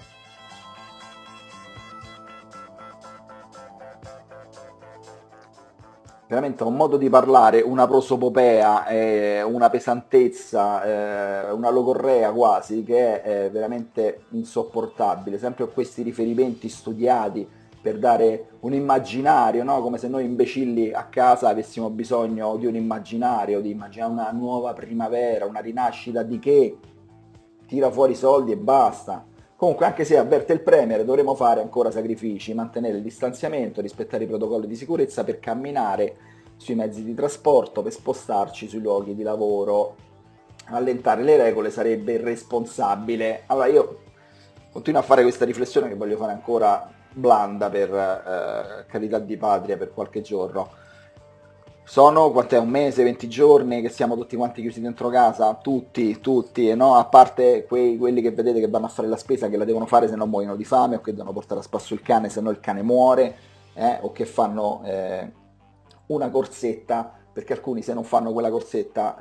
Veramente un modo di parlare, una prosopopea, eh, una pesantezza, eh, una logorrea quasi, che è eh, veramente insopportabile, sempre con questi riferimenti studiati per dare un immaginario, no? Come se noi imbecilli a casa avessimo bisogno di un immaginario, di immaginare una nuova primavera, una rinascita di che? Tira fuori i soldi e basta. Comunque, anche se avverte il Premier, dovremo fare ancora sacrifici, mantenere il distanziamento, rispettare i protocolli di sicurezza per camminare sui mezzi di trasporto, per spostarci sui luoghi di lavoro. Allentare le regole sarebbe irresponsabile. Allora io continuo a fare questa riflessione che voglio fare ancora blanda per eh, carità di patria per qualche giorno. Sono, quant'è, un mese, venti giorni che siamo tutti quanti chiusi dentro casa? Tutti, tutti, no? A parte quei, quelli che vedete che vanno a fare la spesa, che la devono fare se no muoiono di fame, o che devono portare a spasso il cane se no il cane muore, eh? O che fanno eh, una corsetta, perché alcuni se non fanno quella corsetta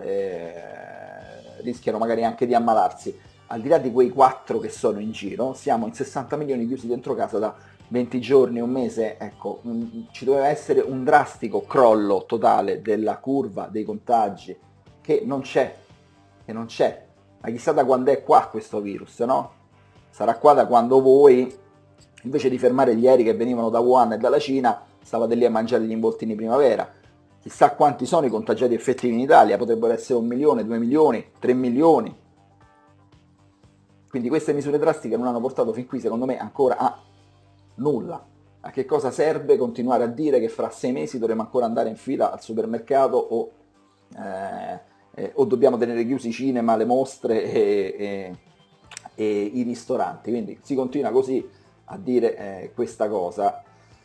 eh, rischiano magari anche di ammalarsi. Al di là di quei quattro che sono in giro, siamo in sessanta milioni chiusi dentro casa da venti giorni, un mese, ecco, mh, ci doveva essere un drastico crollo totale della curva dei contagi, che non c'è, che non c'è. Ma chissà da quando è qua questo virus, no? Sarà qua da quando voi, invece di fermare gli aerei che venivano da Wuhan e dalla Cina, stavate lì a mangiare gli involtini primavera. Chissà quanti sono i contagiati effettivi in Italia, potrebbero essere un milione, due milioni, tre milioni. Quindi queste misure drastiche non hanno portato fin qui, secondo me, ancora a nulla. A che cosa serve continuare a dire che fra sei mesi dovremo ancora andare in fila al supermercato o, eh, eh, o dobbiamo tenere chiusi i cinema, le mostre e, e, e i ristoranti? Quindi si continua così a dire eh, questa cosa.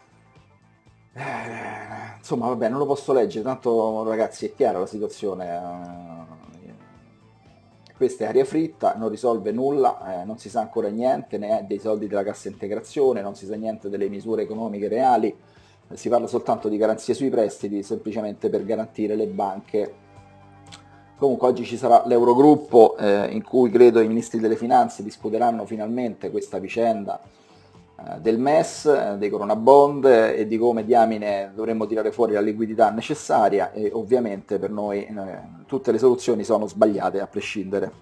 Eh, insomma, vabbè, non lo posso leggere, tanto ragazzi è chiara la situazione. Eh, Questa è aria fritta, non risolve nulla, eh, non si sa ancora niente, né dei soldi della cassa integrazione, non si sa niente delle misure economiche reali, eh, si parla soltanto di garanzie sui prestiti, semplicemente per garantire le banche. Comunque oggi ci sarà l'Eurogruppo eh, in cui credo i ministri delle finanze discuteranno finalmente questa vicenda eh, del M E S, eh, dei Corona Bond eh, e di come diamine dovremmo tirare fuori la liquidità necessaria e ovviamente per noi eh, tutte le soluzioni sono sbagliate a prescindere.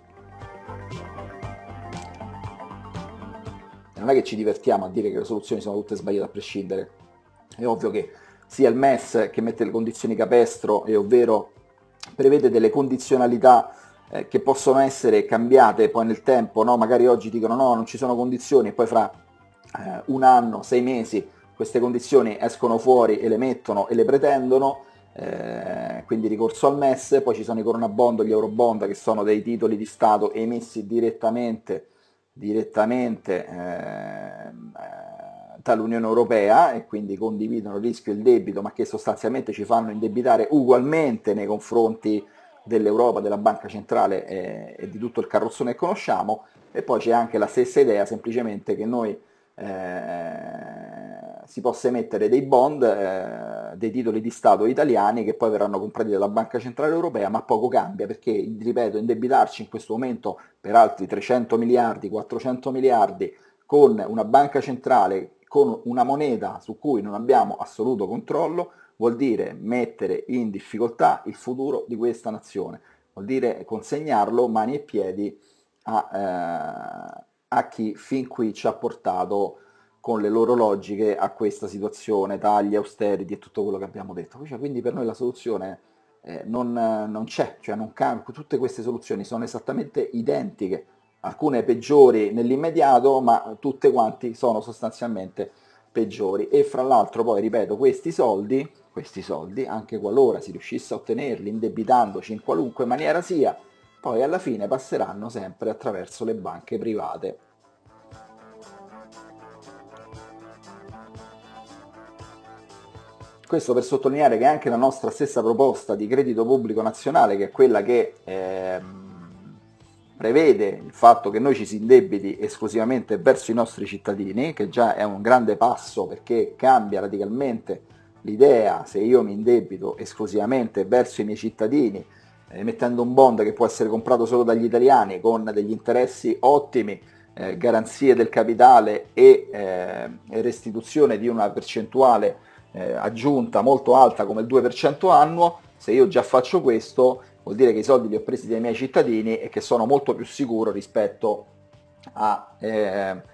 E non è che ci divertiamo a dire che le soluzioni sono tutte sbagliate a prescindere, è ovvio che sia il M E S che mette le condizioni capestro, e ovvero prevede delle condizionalità eh, che possono essere cambiate poi nel tempo, no? Magari oggi dicono no, non ci sono condizioni e poi fra eh, un anno, sei mesi queste condizioni escono fuori e le mettono e le pretendono, eh, quindi ricorso al M E S. Poi ci sono i Corona Bond, gli Euro Bond, che sono dei titoli di Stato emessi direttamente, direttamente eh, dall'Unione Europea e quindi condividono il rischio e il debito, ma che sostanzialmente ci fanno indebitare ugualmente nei confronti dell'Europa, della Banca Centrale e, e di tutto il carrozzone che conosciamo. E poi c'è anche la stessa idea, semplicemente che noi eh, si possa emettere dei bond, eh, dei titoli di Stato italiani che poi verranno comprati dalla Banca Centrale Europea, ma poco cambia perché, ripeto, indebitarci in questo momento per altri trecento miliardi, quattrocento miliardi con una banca centrale, con una moneta su cui non abbiamo assoluto controllo, vuol dire mettere in difficoltà il futuro di questa nazione, vuol dire consegnarlo mani e piedi a, eh, a chi fin qui ci ha portato con le loro logiche a questa situazione, tagli, austerity e tutto quello che abbiamo detto. Cioè, quindi per noi la soluzione eh, non, non c'è, cioè non cambia, tutte queste soluzioni sono esattamente identiche, alcune peggiori nell'immediato, ma tutte quanti sono sostanzialmente peggiori. E fra l'altro poi, ripeto, questi soldi, questi soldi, anche qualora si riuscisse a ottenerli indebitandoci in qualunque maniera sia, poi alla fine passeranno sempre attraverso le banche private. Questo per sottolineare che anche la nostra stessa proposta di credito pubblico nazionale, che è quella che ehm, prevede il fatto che noi ci si indebiti esclusivamente verso i nostri cittadini, che già è un grande passo perché cambia radicalmente l'idea, se io mi indebito esclusivamente verso i miei cittadini, eh, mettendo un bond che può essere comprato solo dagli italiani con degli interessi ottimi, eh, garanzie del capitale e eh, restituzione di una percentuale eh, aggiunta molto alta come il due per cento annuo, se io già faccio questo vuol dire che i soldi li ho presi dai miei cittadini e che sono molto più sicuro rispetto a, eh, eh,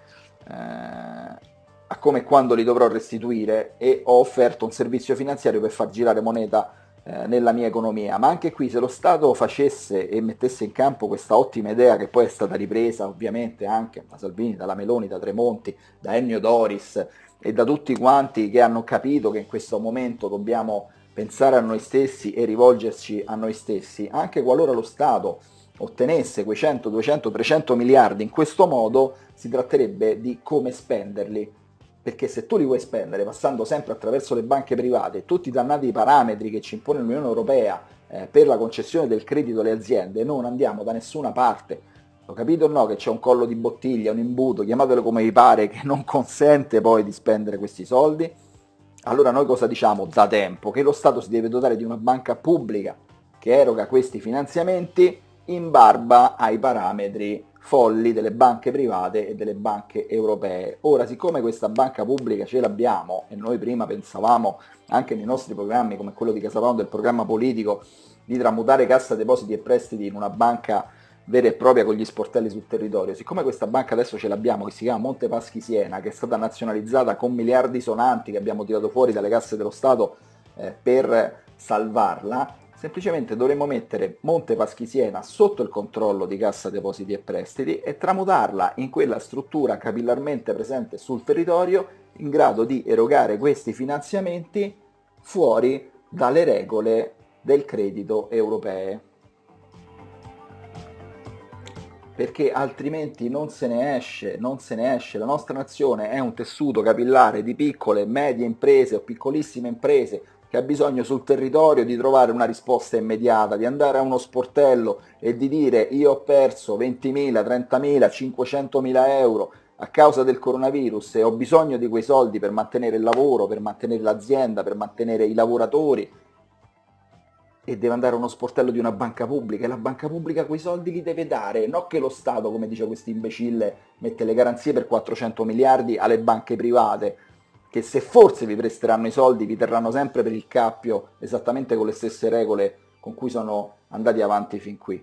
a come e quando li dovrò restituire, e ho offerto un servizio finanziario per far girare moneta eh, nella mia economia. Ma anche qui, se lo Stato facesse e mettesse in campo questa ottima idea, che poi è stata ripresa ovviamente anche da Salvini, dalla Meloni, da Tremonti, da Ennio Doris e da tutti quanti che hanno capito che in questo momento dobbiamo pensare a noi stessi e rivolgerci a noi stessi, anche qualora lo Stato ottenesse quei cento, duecento, trecento miliardi in questo modo, si tratterebbe di come spenderli, perché se tu li vuoi spendere passando sempre attraverso le banche private, tutti i dannati parametri che ci impone l'Unione Europea eh, per la concessione del credito alle aziende, non andiamo da nessuna parte. Ho capito o no che c'è un collo di bottiglia, un imbuto, chiamatelo come vi pare, che non consente poi di spendere questi soldi? Allora noi cosa diciamo da tempo? Che lo Stato si deve dotare di una banca pubblica che eroga questi finanziamenti in barba ai parametri folli delle banche private e delle banche europee. Ora, siccome questa banca pubblica ce l'abbiamo, e noi prima pensavamo anche nei nostri programmi, come quello di Casapound, del programma politico, di tramutare Cassa Depositi e Prestiti in una banca vera e propria con gli sportelli sul territorio, siccome questa banca adesso ce l'abbiamo, che si chiama Monte Paschi Siena, che è stata nazionalizzata con miliardi sonanti che abbiamo tirato fuori dalle casse dello Stato eh, per salvarla, semplicemente dovremmo mettere Monte Paschi Siena sotto il controllo di Cassa Depositi e Prestiti e tramutarla in quella struttura capillarmente presente sul territorio in grado di erogare questi finanziamenti fuori dalle regole del credito europee, perché altrimenti non se ne esce, non se ne esce. La nostra nazione è un tessuto capillare di piccole e medie imprese o piccolissime imprese che ha bisogno sul territorio di trovare una risposta immediata, di andare a uno sportello e di dire: io ho perso ventimila, trentamila, cinquecentomila euro a causa del coronavirus e ho bisogno di quei soldi per mantenere il lavoro, per mantenere l'azienda, per mantenere i lavoratori, e deve andare a uno sportello di una banca pubblica, e la banca pubblica quei soldi li deve dare, non che lo Stato, come dice questo imbecille, mette le garanzie per quattrocento miliardi alle banche private, che se forse vi presteranno i soldi vi terranno sempre per il cappio, esattamente con le stesse regole con cui sono andati avanti fin qui.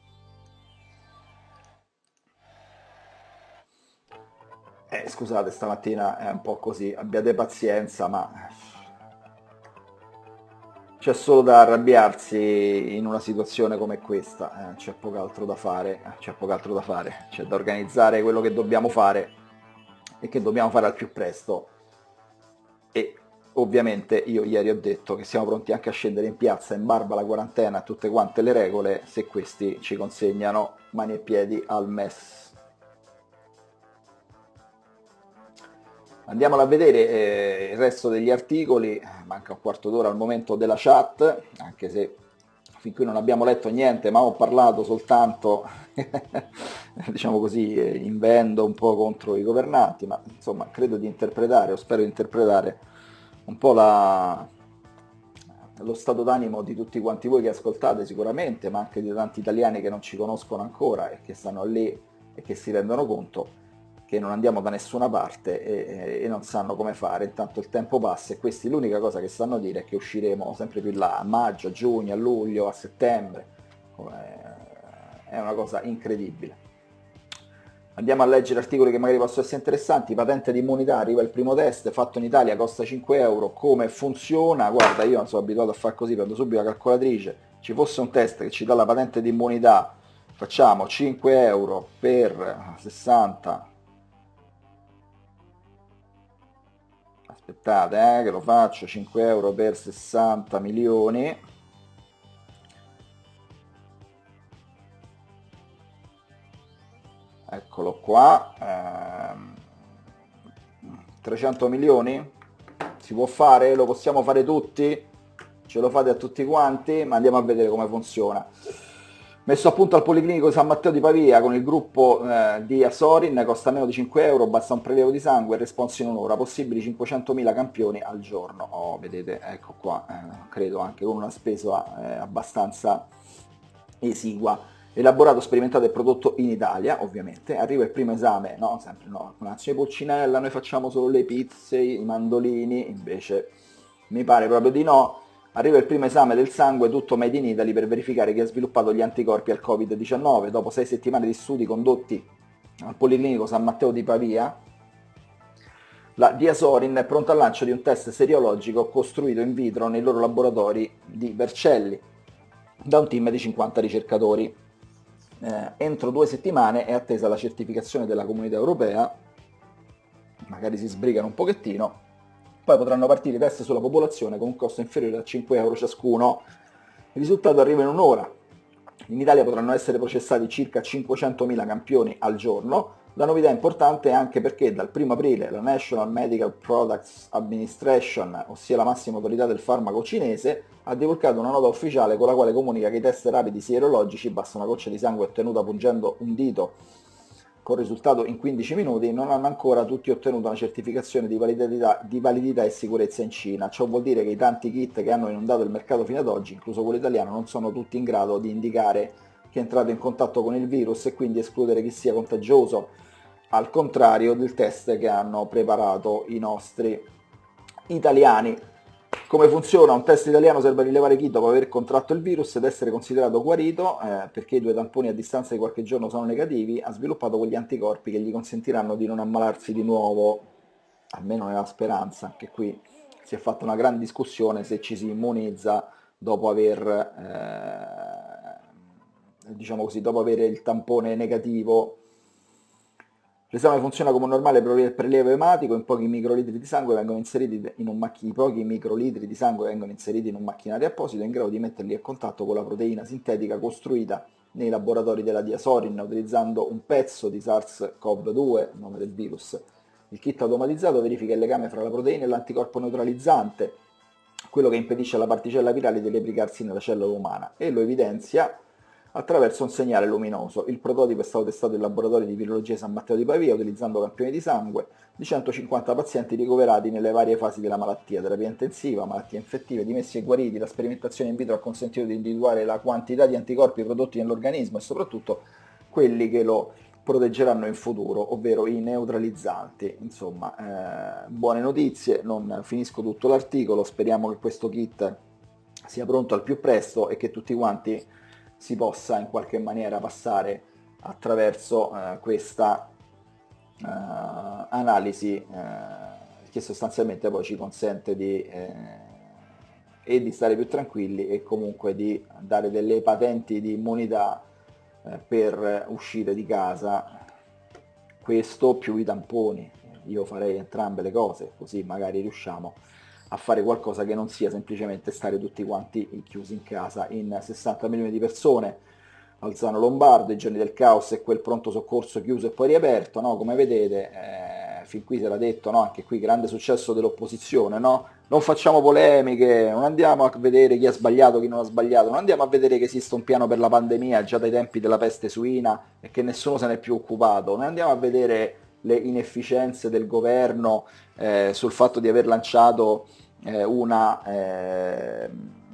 Eh, scusate, stamattina è un po' così, abbiate pazienza, ma c'è solo da arrabbiarsi in una situazione come questa, eh, c'è poco altro da fare, eh, c'è poco altro da fare, c'è da organizzare quello che dobbiamo fare e che dobbiamo fare al più presto. E ovviamente io ieri ho detto che siamo pronti anche a scendere in piazza in barba alla quarantena e tutte quante le regole, se questi ci consegnano mani e piedi al M E S. Andiamolo a vedere eh, il resto degli articoli, manca un quarto d'ora al momento della chat, anche se fin qui non abbiamo letto niente, ma ho parlato soltanto, diciamo così, eh, invendo un po' contro i governanti, ma insomma credo di interpretare, o spero di interpretare un po' la, lo stato d'animo di tutti quanti voi che ascoltate sicuramente, ma anche di tanti italiani che non ci conoscono ancora e che stanno lì e che si rendono conto che non andiamo da nessuna parte e, e non sanno come fare. Intanto il tempo passa e questi l'unica cosa che sanno dire è che usciremo sempre più in là, a maggio, a giugno, a luglio, a settembre. È una cosa incredibile. Andiamo a leggere articoli che magari possono essere interessanti. Patente di immunità, arriva il primo test, fatto in Italia, costa cinque euro. Come funziona? Guarda, io non sono abituato a fare così, prendo subito la calcolatrice. Ci fosse un test che ci dà la patente di immunità, facciamo cinque euro per sessanta. Aspettate, eh, che lo faccio, cinque euro per sessanta milioni. Eccolo qua, ehm, trecento milioni, si può fare, lo possiamo fare tutti, ce lo fate a tutti quanti, ma andiamo a vedere come funziona. Messo a punto al Policlinico San Matteo di Pavia con il gruppo eh, di Asorin, costa meno di cinque euro, basta un prelievo di sangue e responso in un'ora, possibili cinquecentomila campioni al giorno. Oh, vedete, ecco qua, eh, credo anche con una spesa eh, abbastanza esigua. Elaborato, sperimentato e prodotto in Italia, ovviamente. Arriva il primo esame, no, sempre no, con l'azione Pulcinella, noi facciamo solo le pizze, i mandolini, invece mi pare proprio di no. Arriva il primo esame del sangue, tutto made in Italy, per verificare chi ha sviluppato gli anticorpi al covid diciannove. Dopo sei settimane di studi condotti al Policlinico San Matteo di Pavia, la Diasorin è pronta al lancio di un test seriologico costruito in vitro nei loro laboratori di Vercelli da un team di cinquanta ricercatori. Eh, entro due settimane è attesa la certificazione della Comunità Europea, magari si sbrigano un pochettino, poi potranno partire i test sulla popolazione con un costo inferiore a cinque euro ciascuno. Il risultato arriva in un'ora. In Italia potranno essere processati circa cinquecentomila campioni al giorno. La novità è importante anche perché dal primo aprile la National Medical Products Administration, ossia la massima autorità del farmaco cinese, ha divulgato una nota ufficiale con la quale comunica che i test rapidi sierologici, basta una goccia di sangue ottenuta pungendo un dito con risultato in quindici minuti, non hanno ancora tutti ottenuto una certificazione di validità, di validità e sicurezza in Cina. Ciò vuol dire che i tanti kit che hanno inondato il mercato fino ad oggi, incluso quello italiano, non sono tutti in grado di indicare chi è entrato in contatto con il virus e quindi escludere chi sia contagioso, al contrario del test che hanno preparato i nostri italiani. Come funziona? Un test italiano serve a rilevare chi, dopo aver contratto il virus ed essere considerato guarito, eh, perché i due tamponi a distanza di qualche giorno sono negativi, ha sviluppato quegli anticorpi che gli consentiranno di non ammalarsi di nuovo, almeno nella speranza. Che qui si è fatta una gran discussione se ci si immunizza dopo aver, eh, diciamo così, dopo avere il tampone negativo. L'esame funziona come un normale prelievo ematico, in pochi microlitri di sangue vengono inseriti in un macchinario, pochi microlitri di sangue vengono inseriti in un macchinario apposito in grado di metterli a contatto con la proteina sintetica costruita nei laboratori della Diasorin utilizzando un pezzo di SARS-CoV due, nome del virus. Il kit automatizzato verifica il legame fra la proteina e l'anticorpo neutralizzante, quello che impedisce alla particella virale di replicarsi nella cellula umana, e lo evidenzia attraverso un segnale luminoso. Il prototipo è stato testato in laboratorio di virologia San Matteo di Pavia utilizzando campioni di sangue di centocinquanta pazienti ricoverati nelle varie fasi della malattia, terapia intensiva, malattie infettive, dimessi e guariti. La sperimentazione in vitro ha consentito di individuare la quantità di anticorpi prodotti nell'organismo e soprattutto quelli che lo proteggeranno in futuro, ovvero i neutralizzanti. Insomma, eh, buone notizie, non finisco tutto l'articolo, speriamo che questo kit sia pronto al più presto e che tutti quanti si possa in qualche maniera passare attraverso eh, questa eh, analisi eh, che sostanzialmente poi ci consente di, eh, e di stare più tranquilli e comunque di dare delle patenti di immunità eh, per uscire di casa. Questo più i tamponi. Io farei entrambe le cose, così magari riusciamo a fare qualcosa che non sia semplicemente stare tutti quanti chiusi in casa in sessanta milioni di persone. Alzano Lombardo, i giorni del caos e quel pronto soccorso chiuso e poi riaperto, no? Come vedete, eh, fin qui si era detto, no? Anche qui grande successo dell'opposizione, no? Non facciamo polemiche, non andiamo a vedere chi ha sbagliato, chi non ha sbagliato, non andiamo a vedere che esiste un piano per la pandemia già dai tempi della peste suina e che nessuno se n'è più occupato, non andiamo a vedere le inefficienze del governo eh, sul fatto di aver lanciato eh, una eh,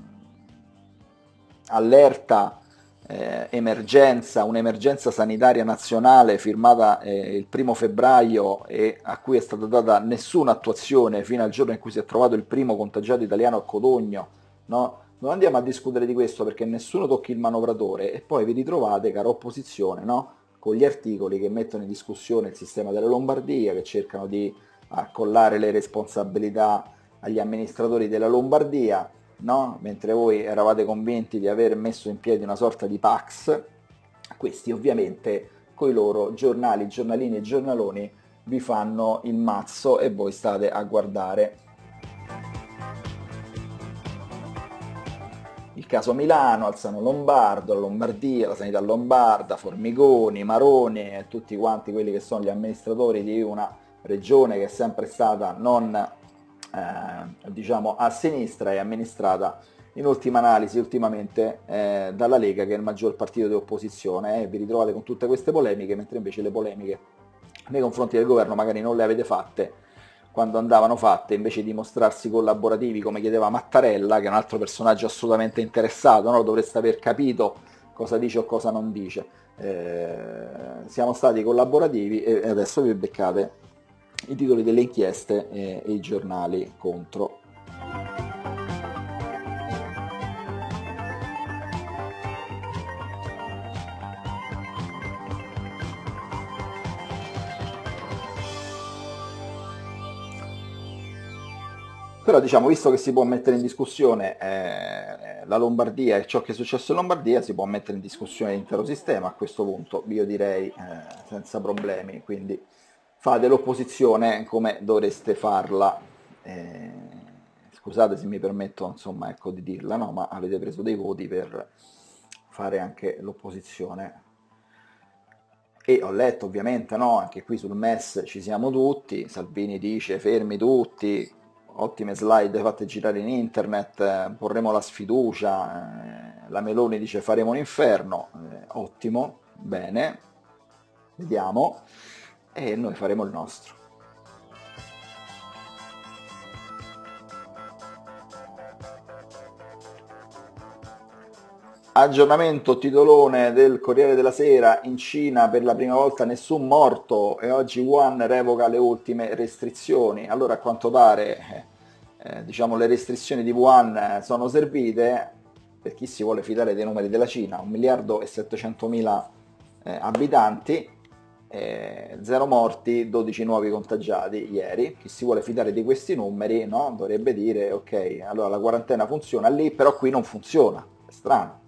allerta eh, emergenza, un'emergenza sanitaria nazionale firmata eh, il primo febbraio e a cui è stata data nessuna attuazione fino al giorno in cui si è trovato il primo contagiato italiano a Codogno, no? Non andiamo a discutere di questo perché nessuno tocchi il manovratore e poi vi ritrovate, cara opposizione, no? Con gli articoli che mettono in discussione il sistema della Lombardia, che cercano di accollare le responsabilità agli amministratori della Lombardia, no? Mentre voi eravate convinti di aver messo in piedi una sorta di Pax, questi ovviamente coi loro giornali, giornalini e giornaloni vi fanno il mazzo e voi state a guardare. Il caso Milano, Alzano Lombardo, la Lombardia, la sanità lombarda, Formigoni, Maroni e tutti quanti quelli che sono gli amministratori di una regione che è sempre stata non eh, diciamo a sinistra e amministrata in ultima analisi ultimamente eh, dalla Lega, che è il maggior partito di opposizione, e eh, vi ritrovate con tutte queste polemiche, mentre invece le polemiche nei confronti del governo magari non le avete fatte quando andavano fatte, invece di mostrarsi collaborativi come chiedeva Mattarella, che è un altro personaggio assolutamente interessato, no? Dovreste aver capito cosa dice o cosa non dice. Eh, siamo stati collaborativi e adesso vi beccate i titoli delle inchieste e, e i giornali contro. Però diciamo, visto che si può mettere in discussione eh, la Lombardia e ciò che è successo in Lombardia, si può mettere in discussione l'intero sistema a questo punto, io direi eh, senza problemi, quindi fate l'opposizione come dovreste farla. Eh, scusate se mi permetto insomma ecco di dirla, no, ma avete preso dei voti per fare anche l'opposizione. E ho letto ovviamente, no, anche qui sul M E S ci siamo tutti, Salvini dice fermi tutti, ottime slide fatte girare in internet, eh, porremo la sfiducia, eh, la Meloni dice faremo un inferno, eh, ottimo, bene, vediamo, e noi faremo il nostro. Aggiornamento titolone del Corriere della Sera: in Cina per la prima volta nessun morto e oggi Wuhan revoca le ultime restrizioni. Allora a quanto pare eh, diciamo le restrizioni di Wuhan sono servite per chi si vuole fidare dei numeri della Cina, un miliardo e settecentomila eh, abitanti, eh, zero morti, dodici nuovi contagiati ieri. Chi si vuole fidare di questi numeri, no, dovrebbe dire ok, allora la quarantena funziona lì, però qui non funziona, è strano.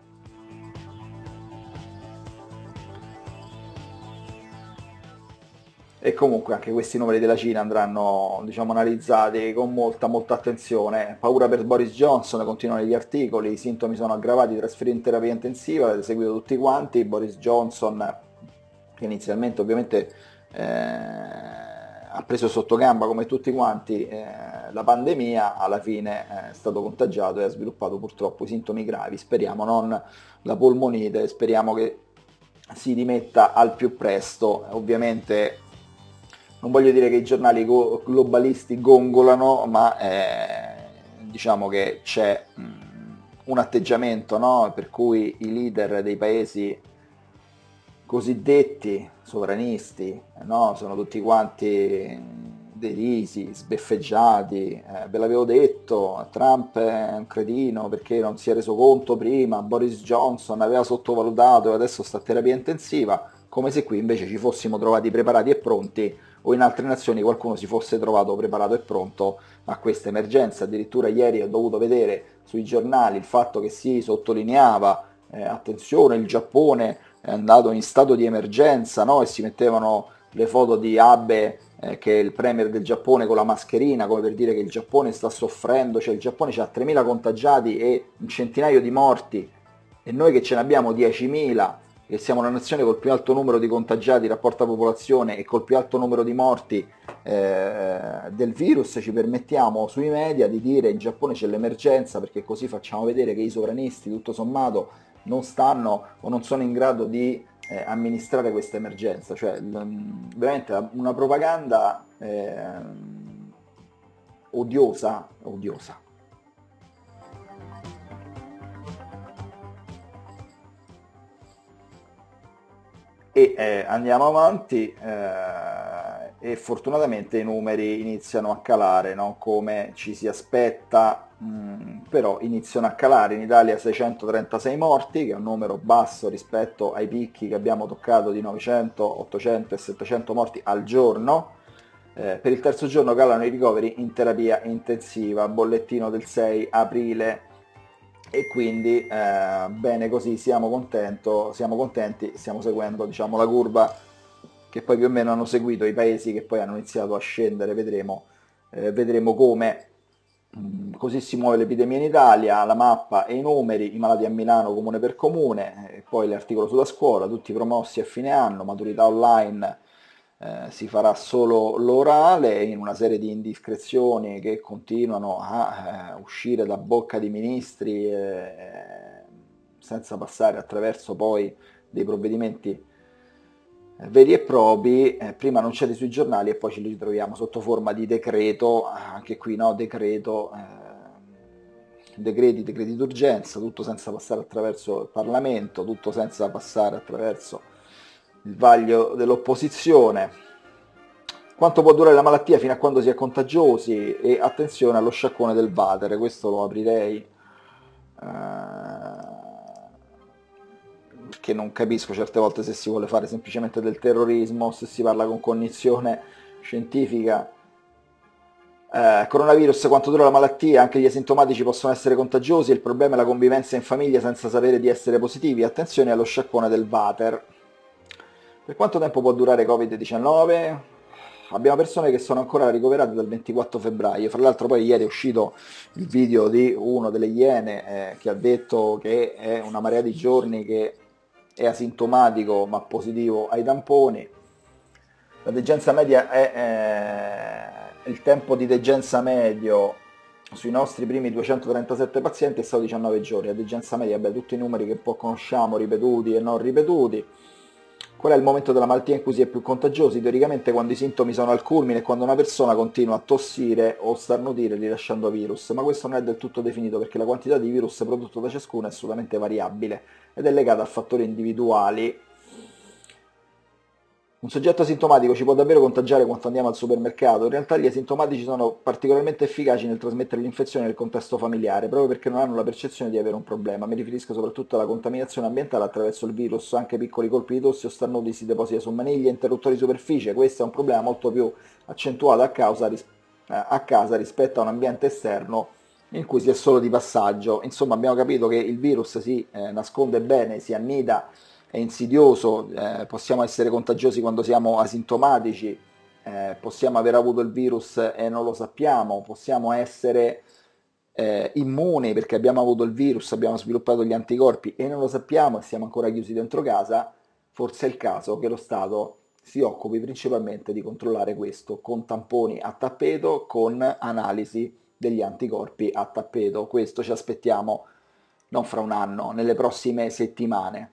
E comunque anche questi numeri della Cina andranno, diciamo, analizzati con molta molta attenzione. Paura per Boris Johnson, continuano gli articoli, i sintomi sono aggravati, trasferito in terapia intensiva, l'avete seguito tutti quanti. Boris Johnson, che inizialmente ovviamente eh, ha preso sotto gamba come tutti quanti eh, la pandemia, alla fine è stato contagiato e ha sviluppato purtroppo i sintomi gravi, speriamo non la polmonite, speriamo che si dimetta al più presto. Ovviamente non voglio dire che i giornali go- globalisti gongolano, ma eh, diciamo che c'è mh, un atteggiamento, no? Per cui i leader dei paesi cosiddetti sovranisti, no? Sono tutti quanti derisi, sbeffeggiati. Eh, ve l'avevo detto, Trump è un cretino perché non si è reso conto prima, Boris Johnson aveva sottovalutato e adesso sta a terapia intensiva, come se qui invece ci fossimo trovati preparati e pronti, o in altre nazioni qualcuno si fosse trovato preparato e pronto a questa emergenza. Addirittura ieri ho dovuto vedere sui giornali il fatto che si sottolineava eh, attenzione, il Giappone è andato in stato di emergenza, no? E si mettevano le foto di Abe, eh, che è il premier del Giappone, con la mascherina, come per dire che il Giappone sta soffrendo, cioè il Giappone ha tremila contagiati e un centinaio di morti, e noi che ce ne abbiamo diecimila, che siamo la nazione col più alto numero di contagiati, rapporto a popolazione, e col più alto numero di morti eh, del virus, ci permettiamo sui media di dire in Giappone c'è l'emergenza, perché così facciamo vedere che i sovranisti tutto sommato non stanno o non sono in grado di eh, amministrare questa emergenza. Cioè l- veramente una propaganda eh, odiosa, odiosa. E eh, andiamo avanti eh, e fortunatamente i numeri iniziano a calare, no? Come ci si aspetta, mh, però iniziano a calare. In Italia seicentotrentasei morti, che è un numero basso rispetto ai picchi che abbiamo toccato di novecento, ottocento e settecento morti al giorno. Eh, per il terzo giorno calano i ricoveri in terapia intensiva, bollettino del sei aprile. E quindi eh, bene così, siamo, contento, siamo contenti, stiamo seguendo, diciamo, la curva che poi più o meno hanno seguito i paesi che poi hanno iniziato a scendere. Vedremo, eh, vedremo come. Mm, così si muove l'epidemia in Italia, la mappa e i numeri, i malati a Milano comune per comune, e poi l'articolo sulla scuola, tutti promossi a fine anno, maturità online, eh, si farà solo l'orale, in una serie di indiscrezioni che continuano a eh, uscire da bocca di ministri eh, senza passare attraverso poi dei provvedimenti eh, veri e propri, eh, prima annunciati sui giornali e poi ci li ritroviamo sotto forma di decreto, anche qui no, decreto, eh, decreti, decreti d'urgenza, tutto senza passare attraverso il Parlamento, tutto senza passare attraverso il vaglio dell'opposizione. Quanto può durare la malattia fino a quando si è contagiosi? E attenzione allo sciacquone del Vatere, questo lo aprirei eh, perché non capisco certe volte se si vuole fare semplicemente del terrorismo, se si parla con cognizione scientifica. Eh, coronavirus, quanto dura la malattia? Anche gli asintomatici possono essere contagiosi, il problema è la convivenza in famiglia senza sapere di essere positivi. Attenzione allo sciacquone del Vater. Per quanto tempo può durare covid diciannove? Abbiamo persone che sono ancora ricoverate dal ventiquattro febbraio. Fra l'altro poi ieri è uscito il video di uno delle Iene eh, che ha detto che è una marea di giorni che è asintomatico ma positivo ai tamponi. La degenza media è eh, il tempo di degenza medio sui nostri primi duecentotrentasette pazienti è stato diciannove giorni. La degenza media, beh, tutti i numeri che un po' conosciamo, ripetuti e non ripetuti. Qual è il momento della malattia in cui si è più contagiosi? Teoricamente quando i sintomi sono al culmine e quando una persona continua a tossire o starnutire rilasciando virus, ma questo non è del tutto definito perché la quantità di virus prodotto da ciascuno è assolutamente variabile ed è legata a fattori individuali. Un soggetto asintomatico ci può davvero contagiare quando andiamo al supermercato? In realtà gli asintomatici sono particolarmente efficaci nel trasmettere l'infezione nel contesto familiare, proprio perché non hanno la percezione di avere un problema. Mi riferisco soprattutto alla contaminazione ambientale attraverso il virus, anche piccoli colpi di tosse o starnuti si deposita su maniglie e interruttori di superficie. Questo è un problema molto più accentuato a, causa, eh, a casa rispetto a un ambiente esterno in cui si è solo di passaggio. Insomma, abbiamo capito che il virus si eh, nasconde bene, si annida, è insidioso, eh, possiamo essere contagiosi quando siamo asintomatici, eh, possiamo aver avuto il virus e non lo sappiamo, possiamo essere eh, immuni perché abbiamo avuto il virus, abbiamo sviluppato gli anticorpi e non lo sappiamo e siamo ancora chiusi dentro casa. Forse è il caso che lo Stato si occupi principalmente di controllare questo con tamponi a tappeto, con analisi degli anticorpi a tappeto. Questo ci aspettiamo non fra un anno, nelle prossime settimane.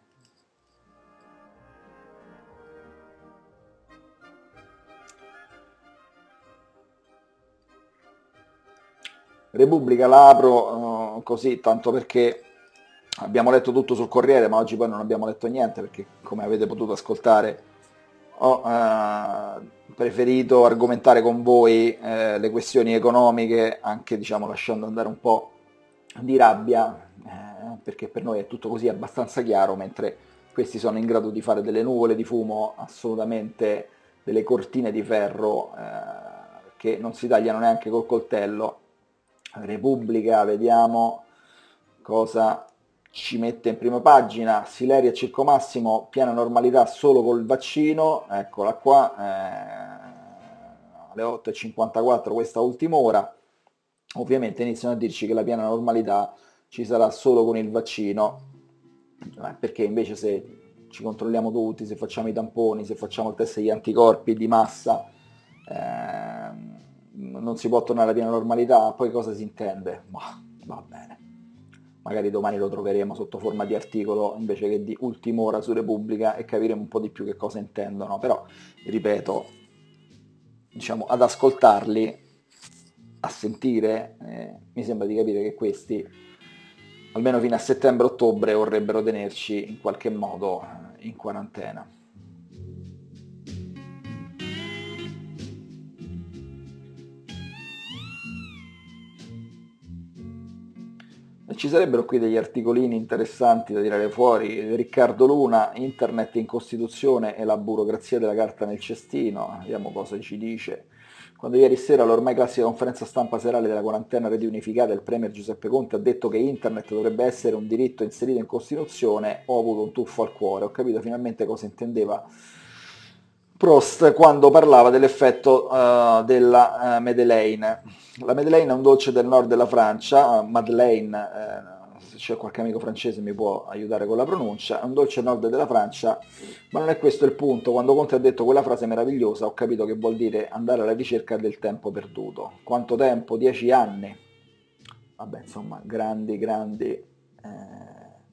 Repubblica la apro eh, così, tanto perché abbiamo letto tutto sul Corriere, ma oggi poi non abbiamo letto niente perché, come avete potuto ascoltare, ho eh, preferito argomentare con voi eh, le questioni economiche, anche diciamo lasciando andare un po' di rabbia, eh, perché per noi è tutto così abbastanza chiaro, mentre questi sono in grado di fare delle nuvole di fumo, assolutamente delle cortine di ferro eh, che non si tagliano neanche col coltello. Repubblica, vediamo cosa ci mette in prima pagina. Sileri e Circo Massimo, piena normalità solo col vaccino, eccola qua, eh, alle otto e cinquantaquattro questa ultima ora. Ovviamente iniziano a dirci che la piena normalità ci sarà solo con il vaccino, eh, perché invece se ci controlliamo tutti, se facciamo i tamponi, se facciamo il test degli anticorpi di massa, eh, non si può tornare alla piena normalità, poi cosa si intende? Ma va bene, magari domani lo troveremo sotto forma di articolo invece che di ultim'ora su Repubblica e capiremo un po' di più che cosa intendono, però ripeto, diciamo, ad ascoltarli, a sentire, eh, mi sembra di capire che questi almeno fino a settembre-ottobre vorrebbero tenerci in qualche modo eh, in quarantena. Ci sarebbero qui degli articolini interessanti da tirare fuori. Riccardo Luna, internet in Costituzione e la burocrazia della carta nel cestino, vediamo cosa ci dice. Quando ieri sera all'ormai classica conferenza stampa serale della quarantena rete unificata il premier Giuseppe Conte ha detto che internet dovrebbe essere un diritto inserito in Costituzione, ho avuto un tuffo al cuore, ho capito finalmente cosa intendeva Prost quando parlava dell'effetto uh, della uh, Madeleine. La Madeleine è un dolce del nord della Francia, uh, Madeleine, uh, se c'è qualche amico francese mi può aiutare con la pronuncia, è un dolce del nord della Francia, ma non è questo il punto. Quando Conte ha detto quella frase meravigliosa ho capito che vuol dire andare alla ricerca del tempo perduto. Quanto tempo? Dieci anni? Vabbè, insomma, grandi, grandi... Eh...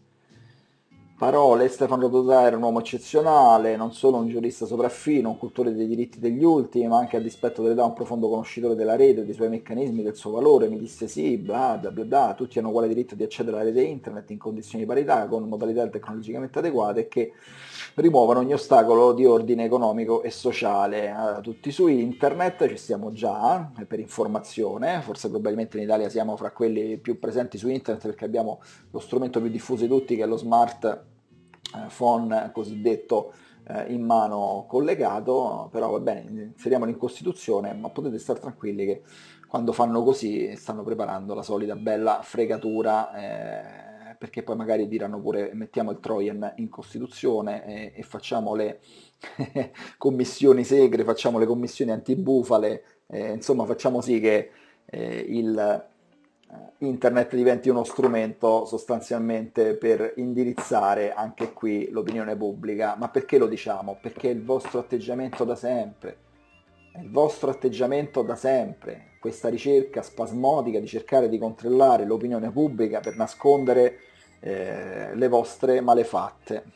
Parole. Stefano Rodotà era un uomo eccezionale, non solo un giurista sopraffino, un cultore dei diritti degli ultimi, ma anche a dispetto dell'età un profondo conoscitore della rete, dei suoi meccanismi, del suo valore. Mi disse sì, bla bla bla bla, tutti hanno uguale diritto di accedere alla rete internet in condizioni di parità, con modalità tecnologicamente adeguate che rimuovono ogni ostacolo di ordine economico e sociale. Allora, tutti su internet, ci stiamo già, eh, per informazione, forse probabilmente in Italia siamo fra quelli più presenti su internet perché abbiamo lo strumento più diffuso di tutti che è lo smart phone cosiddetto eh, in mano collegato, però va bene, inseriamolo in Costituzione, ma potete stare tranquilli che quando fanno così stanno preparando la solita bella fregatura, eh, perché poi magari diranno pure mettiamo il Trojan in Costituzione e, e facciamo le commissioni segre, facciamo le commissioni antibufale, eh, insomma facciamo sì che eh, il internet diventi uno strumento sostanzialmente per indirizzare anche qui l'opinione pubblica. Ma perché lo diciamo? Perché è il vostro atteggiamento da sempre, è il vostro atteggiamento da sempre, questa ricerca spasmodica di cercare di controllare l'opinione pubblica per nascondere eh, le vostre malefatte.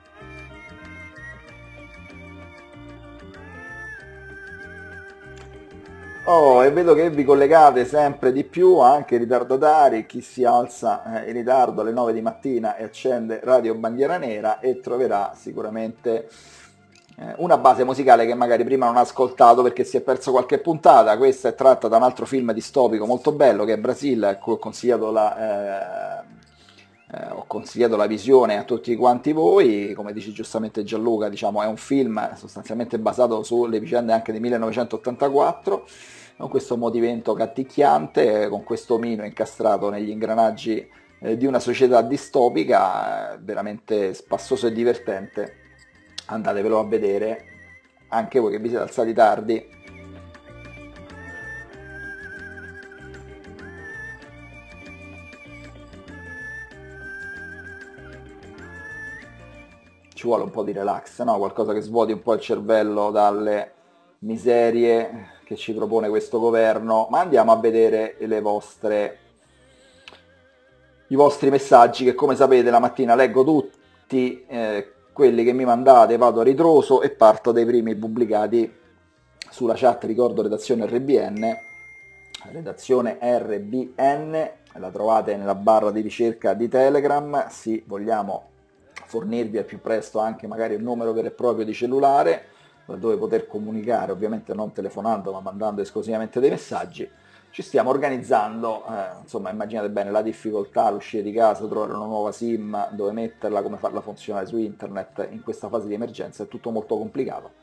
Oh, e vedo che vi collegate sempre di più, anche i ritardatari, chi si alza eh, in ritardo alle nove di mattina e accende Radio Bandiera Nera e troverà sicuramente eh, una base musicale che magari prima non ha ascoltato perché si è perso qualche puntata. Questa è tratta da un altro film distopico molto bello che è Brasil, a cui ho consigliato la... Eh, Eh, ho consigliato la visione a tutti quanti voi. Come dice giustamente Gianluca, diciamo, è un film sostanzialmente basato sulle vicende anche del millenovecentottantaquattro, con questo movimento catticchiante, con questo omino incastrato negli ingranaggi eh, di una società distopica, eh, veramente spassoso e divertente. Andatevelo a vedere, anche voi che vi siete alzati tardi. Ci vuole un po' di relax, no? Qualcosa che svuoti un po' il cervello dalle miserie che ci propone questo governo. Ma andiamo a vedere le vostre, i vostri messaggi, che come sapete la mattina leggo tutti eh, quelli che mi mandate, vado a ritroso e parto dai primi pubblicati sulla chat. Ricordo redazione R B N, redazione R B N, la trovate nella barra di ricerca di Telegram. Sì, vogliamo fornirvi al più presto anche magari il numero vero e proprio di cellulare dove poter comunicare, ovviamente non telefonando ma mandando esclusivamente dei messaggi. Ci stiamo organizzando, eh, insomma immaginate bene la difficoltà all'uscire di casa, trovare una nuova SIM, dove metterla, come farla funzionare su internet in questa fase di emergenza, è tutto molto complicato.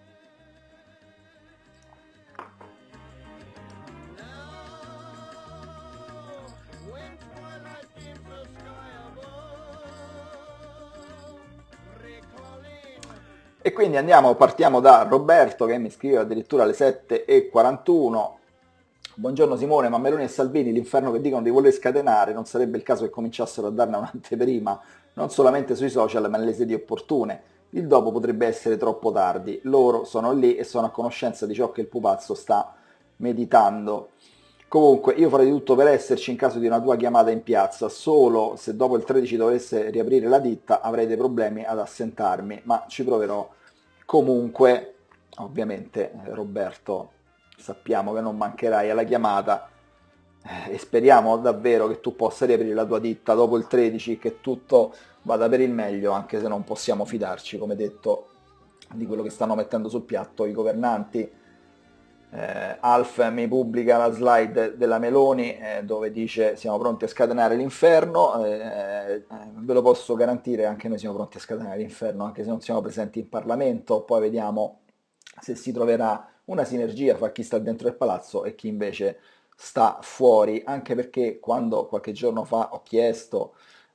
E quindi andiamo, partiamo da Roberto che mi scrive addirittura alle sette e quarantuno. Buongiorno Simone, ma Meloni e Salvini l'inferno che dicono di voler scatenare, non sarebbe il caso che cominciassero a darne un'anteprima non solamente sui social ma nelle sedi opportune. Il dopo potrebbe essere troppo tardi, loro sono lì e sono a conoscenza di ciò che il pupazzo sta meditando. Comunque io farei di tutto per esserci in caso di una tua chiamata in piazza, solo se dopo il tredici dovesse riaprire la ditta avrei dei problemi ad assentarmi, ma ci proverò comunque. Ovviamente Roberto, sappiamo che non mancherai alla chiamata eh, e speriamo davvero che tu possa riaprire la tua ditta dopo il tredici, che tutto vada per il meglio, anche se non possiamo fidarci, come detto, di quello che stanno mettendo sul piatto i governanti. Eh, Alf mi pubblica la slide della Meloni eh, dove dice siamo pronti a scatenare l'inferno, eh, eh, ve lo posso garantire, anche noi siamo pronti a scatenare l'inferno, anche se non siamo presenti in Parlamento. Poi vediamo se si troverà una sinergia fra chi sta dentro il palazzo e chi invece sta fuori, anche perché quando qualche giorno fa ho chiesto,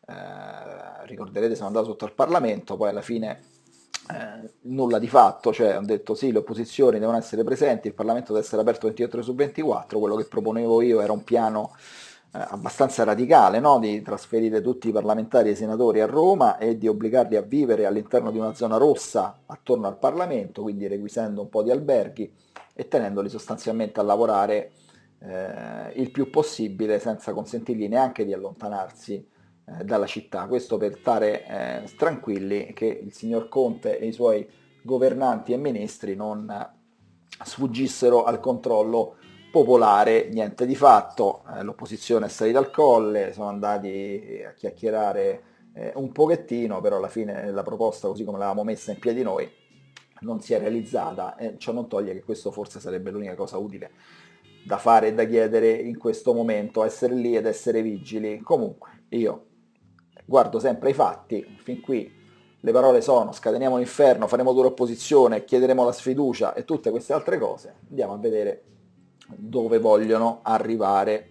eh, ricorderete sono andato sotto al Parlamento, poi alla fine eh, nulla di fatto, cioè hanno detto sì, le opposizioni devono essere presenti, il Parlamento deve essere aperto ventiquattro ore su ventiquattro, quello che proponevo io era un piano eh, abbastanza radicale, no? Di trasferire tutti i parlamentari e i senatori a Roma e di obbligarli a vivere all'interno di una zona rossa attorno al Parlamento, quindi requisendo un po' di alberghi e tenendoli sostanzialmente a lavorare eh, il più possibile senza consentirgli neanche di allontanarsi dalla città, questo per stare eh, tranquilli che il signor Conte e i suoi governanti e ministri non sfuggissero al controllo popolare. Niente di fatto, eh, l'opposizione è salita al colle, sono andati a chiacchierare eh, un pochettino, però alla fine la proposta così come l'avevamo messa in piedi noi non si è realizzata, e ciò non toglie che questo forse sarebbe l'unica cosa utile da fare e da chiedere in questo momento, essere lì ed essere vigili. Comunque io guardo sempre i fatti, fin qui le parole sono scateniamo l'inferno, faremo dura opposizione, chiederemo la sfiducia e tutte queste altre cose. Andiamo a vedere dove vogliono arrivare.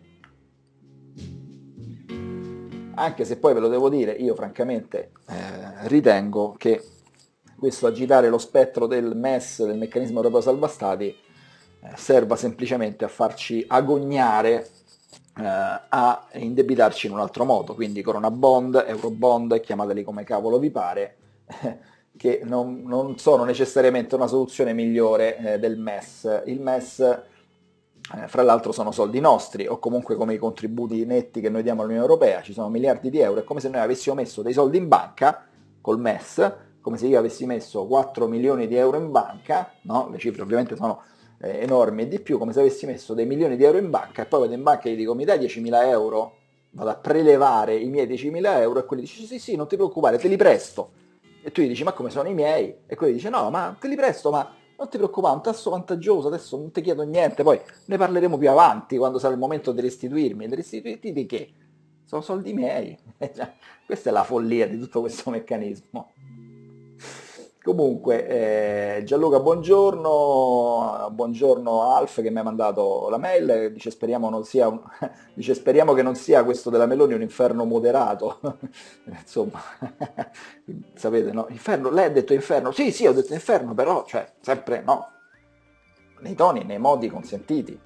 Anche se poi ve lo devo dire, io francamente eh, ritengo che questo agitare lo spettro del M E S, del meccanismo europeo salva stati, eh, serva semplicemente a farci agognare a indebitarci in un altro modo, quindi Corona Bond, Euro Bond, chiamateli come cavolo vi pare, che non, non sono necessariamente una soluzione migliore eh, del M E S. Il M E S, eh, fra l'altro, sono soldi nostri, o comunque come i contributi netti che noi diamo all'Unione Europea, ci sono miliardi di euro, è come se noi avessimo messo dei soldi in banca col M E S, come se io avessi messo quattro milioni di euro in banca, no? Le cifre ovviamente sono enormi e di più, come se avessi messo dei milioni di euro in banca e poi vado in banca e gli dico mi dai diecimila euro, vado a prelevare i miei diecimila euro e quelli dice sì sì non ti preoccupare te li presto, e tu gli dici ma come sono i miei, e quelli dice no ma te li presto, ma non ti preoccupare, un tasso vantaggioso, adesso non ti chiedo niente, poi ne parleremo più avanti quando sarà il momento di restituirmi. Di restituirti di che? Sono soldi miei. Questa è la follia di tutto questo meccanismo. Comunque, eh, Gianluca, buongiorno, buongiorno Alf che mi ha mandato la mail, dice speriamo, non sia un, dice speriamo che non sia questo della Meloni un inferno moderato, insomma, sapete, no? Inferno, lei ha detto inferno, sì sì ho detto inferno, però, cioè, sempre no, nei toni, nei modi consentiti.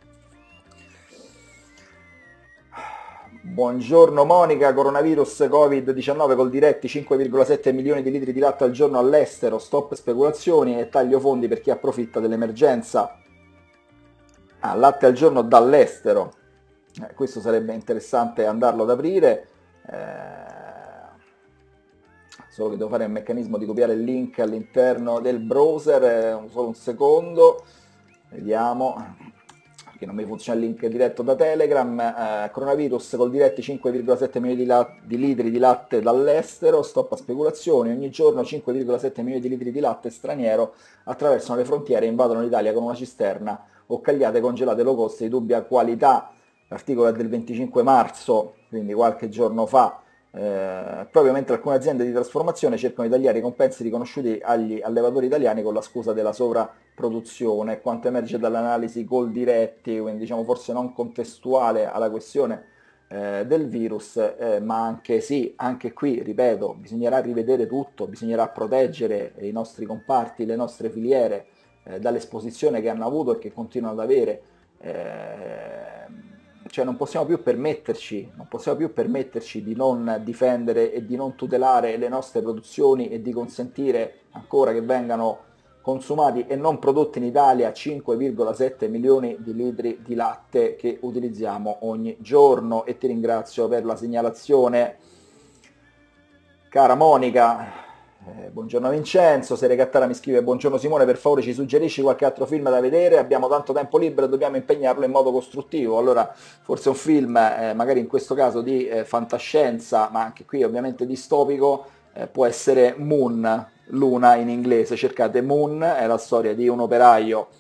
Buongiorno Monica, coronavirus covid diciannove col diretti cinque virgola sette milioni di litri di latte al giorno all'estero, stop speculazioni e taglio fondi per chi approfitta dell'emergenza. Ah, latte al giorno dall'estero, eh, questo sarebbe interessante andarlo ad aprire, eh, solo che devo fare un meccanismo di copiare il link all'interno del browser, eh, solo un secondo, vediamo. Che non mi funziona il link diretto da Telegram, eh, coronavirus col diretti cinque virgola sette milioni di, la- di litri di latte dall'estero, stop a speculazioni, ogni giorno cinque virgola sette milioni di litri di latte straniero attraversano le frontiere e invadono l'Italia con una cisterna o cagliate congelate low cost di dubbia qualità. L'articolo è del venticinque marzo, quindi qualche giorno fa. Eh, proprio mentre alcune aziende di trasformazione cercano di tagliare i compensi riconosciuti agli allevatori italiani con la scusa della sovrapproduzione, quanto emerge dall'analisi col diretti, quindi diciamo forse non contestuale alla questione eh, del virus, eh, ma anche sì, anche qui, ripeto, bisognerà rivedere tutto, bisognerà proteggere i nostri comparti, le nostre filiere eh, dall'esposizione che hanno avuto e che continuano ad avere. Eh, cioè non possiamo più permetterci, non possiamo più permetterci di non difendere e di non tutelare le nostre produzioni e di consentire ancora che vengano consumati e non prodotti in Italia cinque virgola sette milioni di litri di latte che utilizziamo ogni giorno. E ti ringrazio per la segnalazione, cara Monica. Eh, buongiorno Vincenzo, Serie Cattara mi scrive: buongiorno Simone, per favore ci suggerisci qualche altro film da vedere? Abbiamo tanto tempo libero e dobbiamo impegnarlo in modo costruttivo. Allora, forse un film, eh, magari in questo caso di eh, fantascienza, ma anche qui ovviamente distopico, eh, può essere Moon, Luna in inglese. Cercate Moon, è la storia di un operaio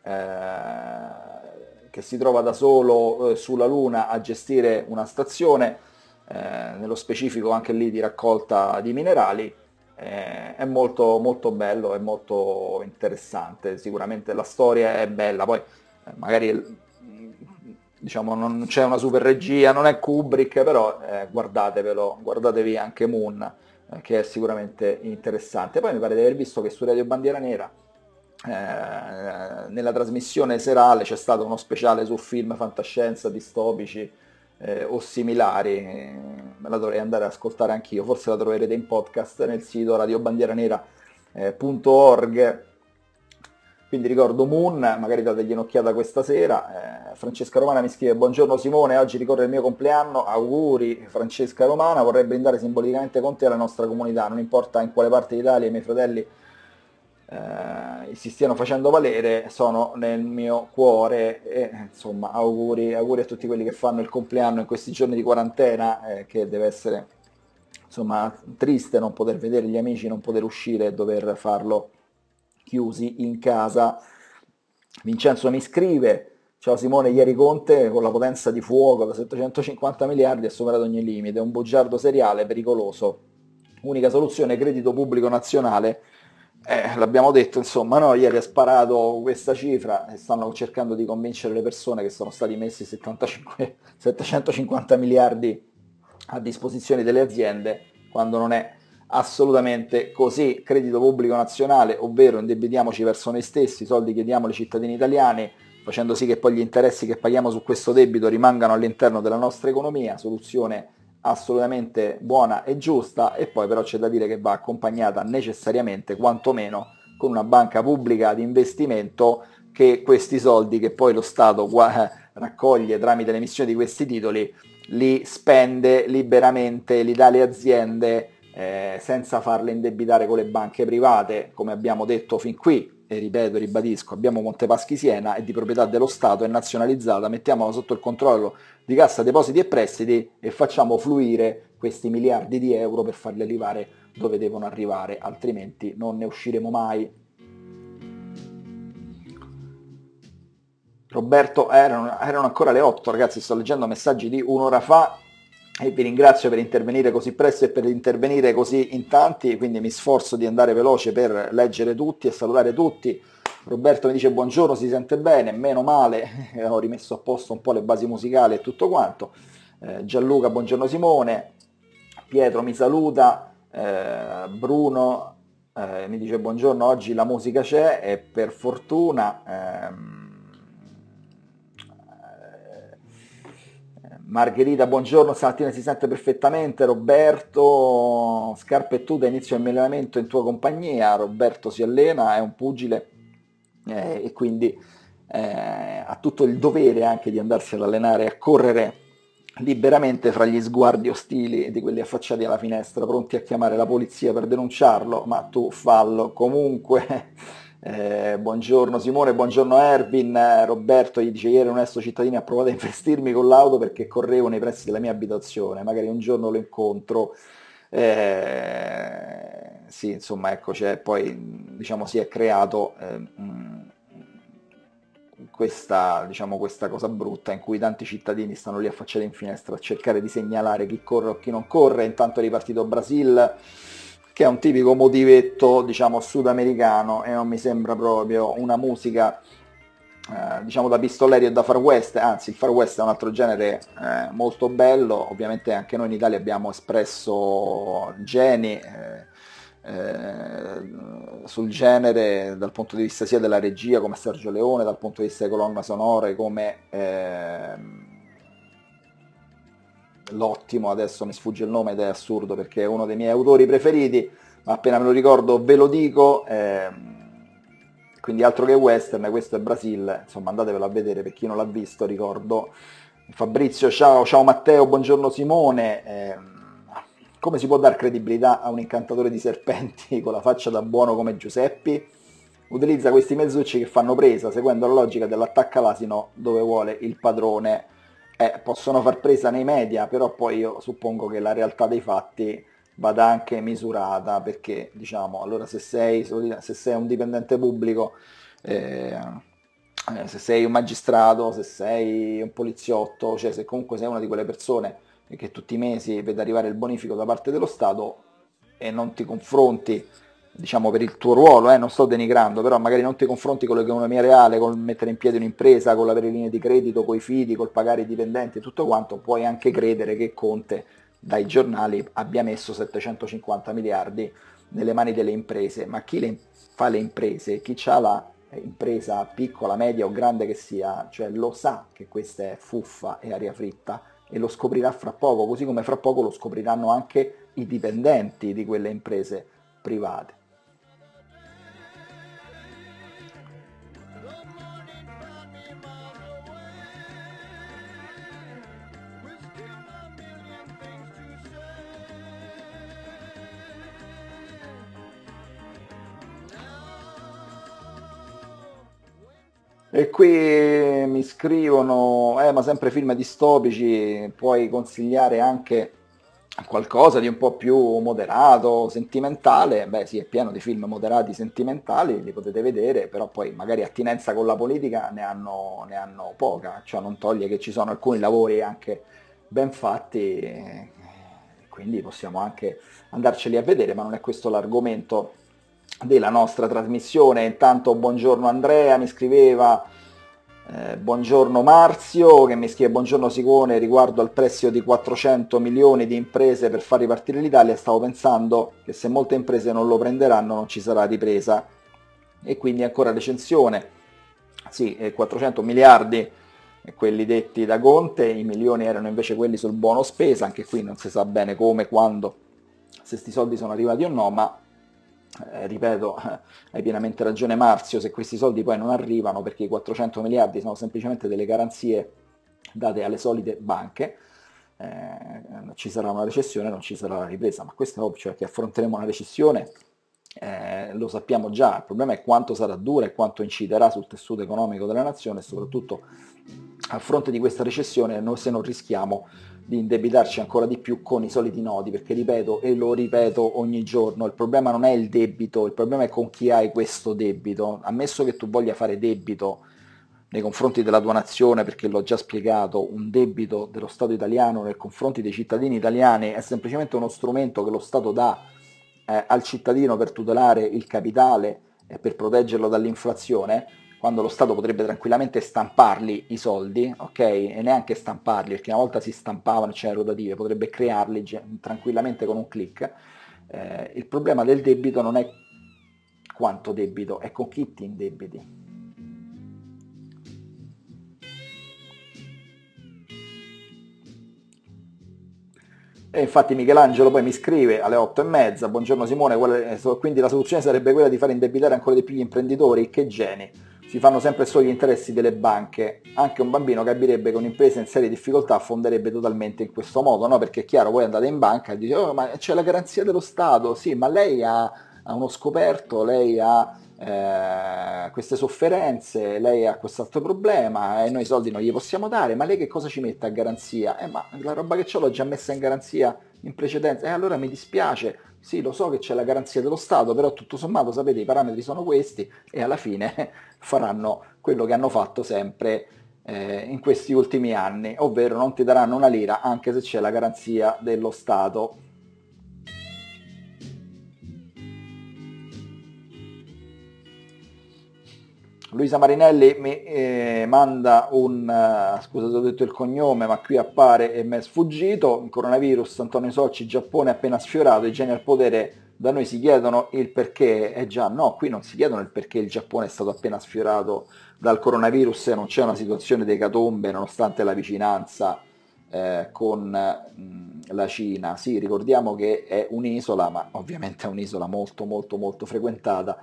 eh, che si trova da solo eh, sulla Luna a gestire una stazione, eh, nello specifico anche lì di raccolta di minerali. Eh, è molto, molto bello, è molto interessante, sicuramente la storia è bella, poi eh, magari diciamo non c'è una super regia, non è Kubrick, però eh, guardatevelo, guardatevi anche Moon, eh, che è sicuramente interessante. Poi mi pare di aver visto che su Radio Bandiera Nera eh, nella trasmissione serale c'è stato uno speciale su film fantascienza, distopici Eh, o similari. Eh, me la dovrei andare ad ascoltare anch'io, forse la troverete in podcast nel sito radio bandiera nera punto org. Quindi ricordo Moon, magari dategli un'occhiata questa sera. eh, Francesca Romana mi scrive: buongiorno Simone, oggi ricorre il mio compleanno, auguri Francesca Romana, vorrei brindare simbolicamente con te alla nostra comunità, non importa in quale parte d'Italia i miei fratelli Eh, si stiano facendo valere, sono nel mio cuore. E insomma auguri, auguri a tutti quelli che fanno il compleanno in questi giorni di quarantena, eh, che deve essere insomma triste non poter vedere gli amici, non poter uscire e dover farlo chiusi in casa. Vincenzo mi scrive: ciao Simone, ieri Conte con la potenza di fuoco da settecentocinquanta miliardi ha superato ogni limite, un bugiardo seriale pericoloso, unica soluzione credito pubblico nazionale. Eh, l'abbiamo detto, insomma, no? Ieri ha sparato questa cifra e stanno cercando di convincere le persone che sono stati messi settantacinque, settecentocinquanta miliardi a disposizione delle aziende, quando non è assolutamente così. Credito pubblico nazionale, ovvero indebitiamoci verso noi stessi, soldi che diamo ai cittadini italiani, facendo sì che poi gli interessi che paghiamo su questo debito rimangano all'interno della nostra economia. Soluzione assolutamente buona e giusta, e poi però c'è da dire che va accompagnata necessariamente, quantomeno, con una banca pubblica di investimento che questi soldi che poi lo Stato raccoglie tramite l'emissione di questi titoli li spende liberamente, li dà alle aziende, eh, senza farle indebitare con le banche private, come abbiamo detto fin qui. E ripeto, ribadisco, abbiamo Montepaschi Siena, è di proprietà dello Stato, è nazionalizzata, mettiamola sotto il controllo di Cassa Depositi e Prestiti e facciamo fluire questi miliardi di euro per farli arrivare dove devono arrivare, altrimenti non ne usciremo mai. Roberto, erano, erano ancora le otto, ragazzi, sto leggendo messaggi di un'ora fa e vi ringrazio per intervenire così presto e per intervenire così in tanti, quindi mi sforzo di andare veloce per leggere tutti e salutare tutti. Roberto mi dice: buongiorno, si sente bene, meno male, ho rimesso a posto un po' le basi musicali e tutto quanto. eh, Gianluca, buongiorno Simone. Pietro mi saluta. eh, Bruno eh, mi dice: buongiorno, oggi la musica c'è e per fortuna. ehm, Margherita, buongiorno, stamattina si sente perfettamente. Roberto, scarpettuta, inizio il mio allenamento in tua compagnia. Roberto si allena, è un pugile eh, e quindi eh, ha tutto il dovere anche di andarsi ad allenare e a correre liberamente fra gli sguardi ostili di quelli affacciati alla finestra, pronti a chiamare la polizia per denunciarlo, ma tu fallo comunque. Eh, buongiorno Simone, buongiorno Erwin. eh, Roberto gli dice: ieri un onesto cittadino ha provato a investirmi con l'auto perché correvo nei pressi della mia abitazione, magari un giorno lo incontro. Eh, sì, insomma, ecco, c'è poi, diciamo, si è creato eh, mh, questa, diciamo, questa cosa brutta in cui tanti cittadini stanno lì affacciati in finestra a cercare di segnalare chi corre o chi non corre. Intanto è ripartito Brasil, che è un tipico motivetto, diciamo, sudamericano, e non mi sembra proprio una musica, eh, diciamo, da pistoleri e da far west. Anzi, il far west è un altro genere eh, molto bello. Ovviamente anche noi in Italia abbiamo espresso geni eh, eh, sul genere dal punto di vista sia della regia, come Sergio Leone, dal punto di vista delle colonne sonore come... Eh, l'ottimo, adesso mi sfugge il nome ed è assurdo perché è uno dei miei autori preferiti, ma appena me lo ricordo ve lo dico, ehm, quindi altro che western, questo è Brasil, insomma andatevelo a vedere per chi non l'ha visto, ricordo. Fabrizio, ciao, ciao Matteo, buongiorno Simone, ehm, come si può dare credibilità a un incantatore di serpenti con la faccia da buono come Giuseppi? Utilizza questi mezzucci che fanno presa, seguendo la logica dell'attacca l'asino dove vuole il padrone. Eh, possono far presa nei media, però poi io suppongo che la realtà dei fatti vada anche misurata, perché diciamo, allora se sei, se sei un dipendente pubblico, eh, eh, se sei un magistrato, se sei un poliziotto, cioè se comunque sei una di quelle persone che tutti i mesi vede arrivare il bonifico da parte dello Stato e non ti confronti, diciamo per il tuo ruolo, eh, non sto denigrando, però magari non ti confronti con l'economia reale, con mettere in piedi un'impresa, con l'avere linee di credito, con i fidi, col pagare i dipendenti e tutto quanto, puoi anche credere che Conte dai giornali abbia messo settecentocinquanta miliardi nelle mani delle imprese, ma chi le, fa le imprese, chi ha la impresa piccola, media o grande che sia, cioè lo sa che questa è fuffa e aria fritta e lo scoprirà fra poco, così come fra poco lo scopriranno anche i dipendenti di quelle imprese private. E qui mi scrivono, eh ma sempre film distopici, puoi consigliare anche qualcosa di un po' più moderato, sentimentale? Beh sì, è pieno di film moderati, sentimentali, li potete vedere, però poi magari attinenza con la politica ne hanno, ne hanno poca, cioè non toglie che ci sono alcuni lavori anche ben fatti, eh, quindi possiamo anche andarceli a vedere, ma non è questo l'argomento della nostra trasmissione. Intanto buongiorno Andrea, mi scriveva, eh, buongiorno Marzio, che mi scrive buongiorno Sicone, riguardo al prestito di quattrocento milioni di imprese per far ripartire l'Italia, stavo pensando che se molte imprese non lo prenderanno non ci sarà ripresa, e quindi ancora recensione. Sì, eh, quattrocento miliardi, quelli detti da Conte, i milioni erano invece quelli sul buono spesa, anche qui non si sa bene come, quando, se sti soldi sono arrivati o no, ma Eh, ripeto, eh, hai pienamente ragione Marzio, se questi soldi poi non arrivano, perché i quattrocento miliardi sono semplicemente delle garanzie date alle solite banche, eh, ci sarà una recessione, non ci sarà la ripresa, ma questo è ovvio, cioè che affronteremo una recessione, eh, lo sappiamo già, il problema è quanto sarà dura e quanto inciderà sul tessuto economico della nazione, e soprattutto a fronte di questa recessione noi se non rischiamo di indebitarci ancora di più con i soliti nodi, perché ripeto e lo ripeto ogni giorno, il problema non è il debito, il problema è con chi hai questo debito. Ammesso che tu voglia fare debito nei confronti della tua nazione, perché l'ho già spiegato, un debito dello Stato italiano nei confronti dei cittadini italiani è semplicemente uno strumento che lo Stato dà eh, al cittadino per tutelare il capitale e per proteggerlo dall'inflazione, quando lo Stato potrebbe tranquillamente stamparli i soldi, ok? E neanche stamparli, perché una volta si stampavano, c'erano rotative, potrebbe crearli tranquillamente con un click. Eh, il problema del debito non è quanto debito, è con chi ti indebiti. E infatti Michelangelo poi mi scrive alle otto e mezza, buongiorno Simone, quale, quindi la soluzione sarebbe quella di fare indebitare ancora di più gli imprenditori, che geni, si fanno sempre solo gli interessi delle banche, anche un bambino capirebbe che un'impresa in serie difficoltà affonderebbe totalmente in questo modo, no? Perché è chiaro, voi andate in banca e dite, oh ma c'è la garanzia dello Stato, sì, ma lei ha, ha uno scoperto, lei ha eh, queste sofferenze, lei ha quest'altro problema e noi i soldi non gli possiamo dare, ma lei che cosa ci mette a garanzia? Eh ma la roba che ho l'ho già messa in garanzia in precedenza, e eh, allora mi dispiace, sì lo so che c'è la garanzia dello Stato, però tutto sommato sapete i parametri sono questi, e alla fine faranno quello che hanno fatto sempre eh, in questi ultimi anni, ovvero non ti daranno una lira anche se c'è la garanzia dello Stato. Luisa Marinelli mi eh, manda un, uh, scusate ho detto il cognome ma qui appare e mi è sfuggito, coronavirus, Antonio Socci, Giappone appena sfiorato, i geni al potere, da noi si chiedono il perché, eh già no, qui non si chiedono il perché il Giappone è stato appena sfiorato dal coronavirus e non c'è una situazione di ecatombe nonostante la vicinanza eh, con mh, la Cina. Sì, ricordiamo che è un'isola, ma ovviamente è un'isola molto molto molto frequentata,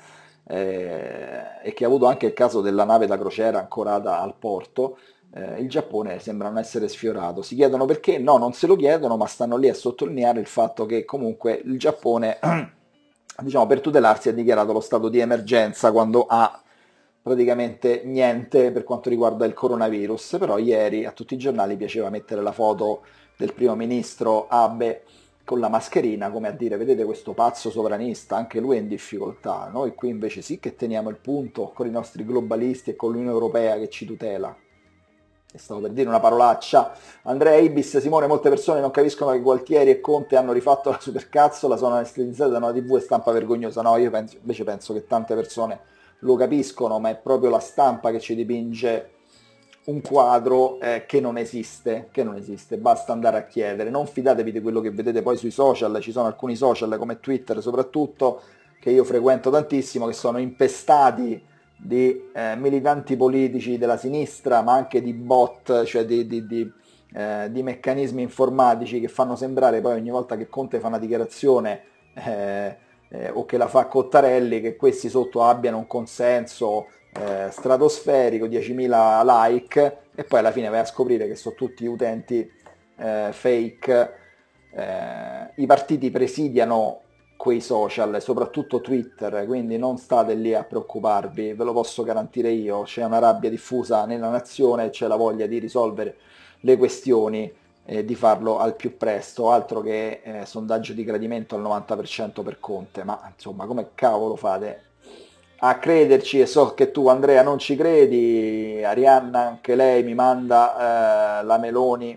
eh, e che ha avuto anche il caso della nave da crociera ancorata al porto. Eh, il Giappone sembra non essere sfiorato. Si chiedono perché? No, non se lo chiedono, ma stanno lì a sottolineare il fatto che comunque il Giappone, diciamo, per tutelarsi ha dichiarato lo stato di emergenza quando ha praticamente niente per quanto riguarda il coronavirus. Però ieri a tutti i giornali piaceva mettere la foto del primo ministro Abe con la mascherina, come a dire, vedete questo pazzo sovranista, anche lui è in difficoltà. Noi qui invece sì che teniamo il punto con i nostri globalisti e con l'Unione Europea che ci tutela. E stavo per dire una parolaccia. Andrea Ibis, Simone, molte persone non capiscono che Gualtieri e Conte hanno rifatto la supercazzola, sono anestetizzate da una tivù e stampa vergognosa. No, io penso, invece penso che tante persone lo capiscono, ma è proprio la stampa che ci dipinge un quadro eh, che non esiste, che non esiste, basta andare a chiedere. Non fidatevi di quello che vedete poi sui social, ci sono alcuni social come Twitter soprattutto, che io frequento tantissimo, che sono impestati di eh, militanti politici della sinistra, ma anche di bot, cioè di, di, di, eh, di meccanismi informatici che fanno sembrare poi ogni volta che Conte fa una dichiarazione eh, eh, o che la fa Cottarelli, che questi sotto abbiano un consenso eh, stratosferico, diecimila like, e poi alla fine vai a scoprire che sono tutti utenti eh, fake. Eh, I partiti presidiano quei social, soprattutto Twitter, quindi non state lì a preoccuparvi, ve lo posso garantire io. C'è una rabbia diffusa nella nazione, c'è la voglia di risolvere le questioni e di farlo al più presto, altro che eh, sondaggio di gradimento al novanta per cento per Conte. Ma insomma, come cavolo fate a crederci? E so che tu, Andrea, non ci credi. Arianna, anche lei, mi manda eh, la Meloni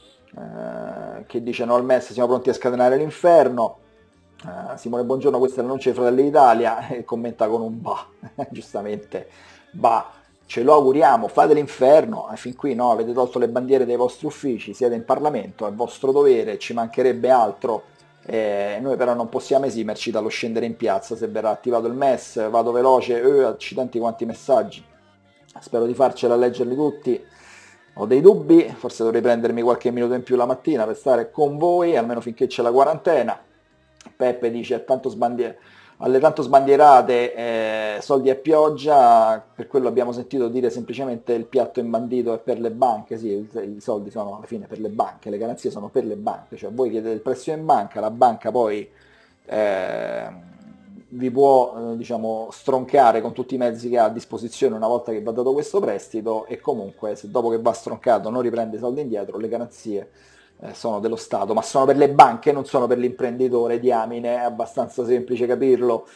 eh, che dice no al M E S, siamo pronti a scatenare l'inferno. Uh, Simone, buongiorno, questa è l'annuncio di Fratelli d'Italia, e commenta con un bah, giustamente, bah, ce lo auguriamo, fate l'inferno, eh, fin qui no, avete tolto le bandiere dei vostri uffici, siete in Parlamento, è vostro dovere, ci mancherebbe altro, eh, noi però non possiamo esimerci dallo scendere in piazza se verrà attivato il M E S. Vado veloce, eh, accidenti quanti messaggi, spero di farcela a leggerli tutti. Ho dei dubbi, forse dovrei prendermi qualche minuto in più la mattina per stare con voi, almeno finché c'è la quarantena. Peppe dice tanto sbandier- alle tanto sbandierate eh, soldi a pioggia, per quello abbiamo sentito dire semplicemente il piatto imbandito è per le banche. Sì, i, i soldi sono alla fine per le banche, le garanzie sono per le banche, cioè voi chiedete il prestito in banca, la banca poi eh, vi può eh, diciamo stroncare con tutti i mezzi che ha a disposizione una volta che va dato questo prestito, e comunque se dopo che va stroncato non riprende i soldi indietro, le garanzie Eh, sono dello Stato, ma sono per le banche, non sono per l'imprenditore, diamine, è abbastanza semplice capirlo.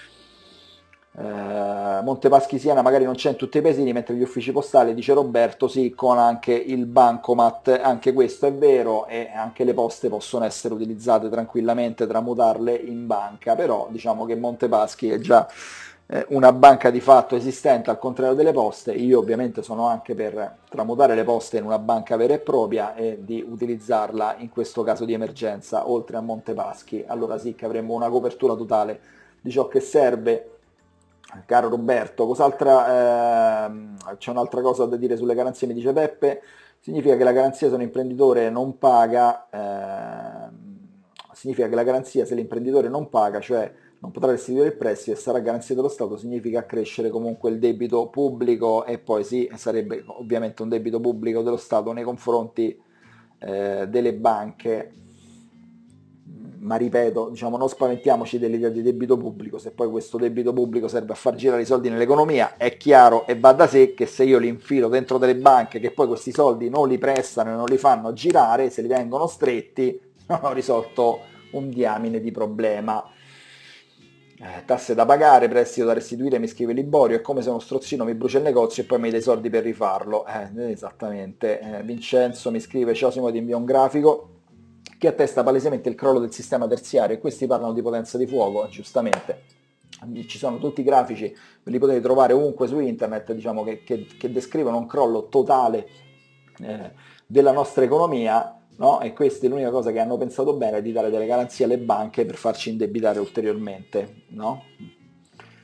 Eh, Montepaschi Siena magari non c'è in tutti i paesini, mentre gli uffici postali, dice Roberto, sì, con anche il bancomat, anche questo è vero, e anche le poste possono essere utilizzate tranquillamente, tramutarle in banca, però diciamo che Montepaschi è già eh, una banca di fatto esistente, al contrario delle poste. Io ovviamente sono anche per tramutare le poste in una banca vera e propria e di utilizzarla in questo caso di emergenza, oltre a Montepaschi. Allora sì che avremmo una copertura totale di ciò che serve. Caro Roberto, cos'altra, ehm, c'è un'altra cosa da dire sulle garanzie, mi dice Peppe, significa che la garanzia se un imprenditore non paga, ehm, significa che la garanzia se l'imprenditore non paga, cioè non potrà restituire il prestito e sarà garanzia dello Stato, significa accrescere comunque il debito pubblico, e poi sì, sarebbe ovviamente un debito pubblico dello Stato nei confronti eh, delle banche. Ma ripeto, diciamo, non spaventiamoci dell'idea di debito pubblico, se poi questo debito pubblico serve a far girare i soldi nell'economia, è chiaro e va da sé che se io li infilo dentro delle banche che poi questi soldi non li prestano e non li fanno girare, se li vengono stretti, non ho risolto un diamine di problema. Eh, tasse da pagare, prestito da restituire, mi scrive Liborio, è come se uno strozzino mi brucia il negozio e poi mi dai i soldi per rifarlo. Eh, esattamente. Eh, Vincenzo mi scrive, ciao Simone, ti invio un grafico che attesta palesemente il crollo del sistema terziario, e questi parlano di potenza di fuoco, giustamente. Ci sono tutti i grafici, ve li potete trovare ovunque su internet, diciamo, che, che, che descrivono un crollo totale eh, della nostra economia, no? E questa è l'unica cosa che hanno pensato bene, di dare delle garanzie alle banche per farci indebitare ulteriormente, no?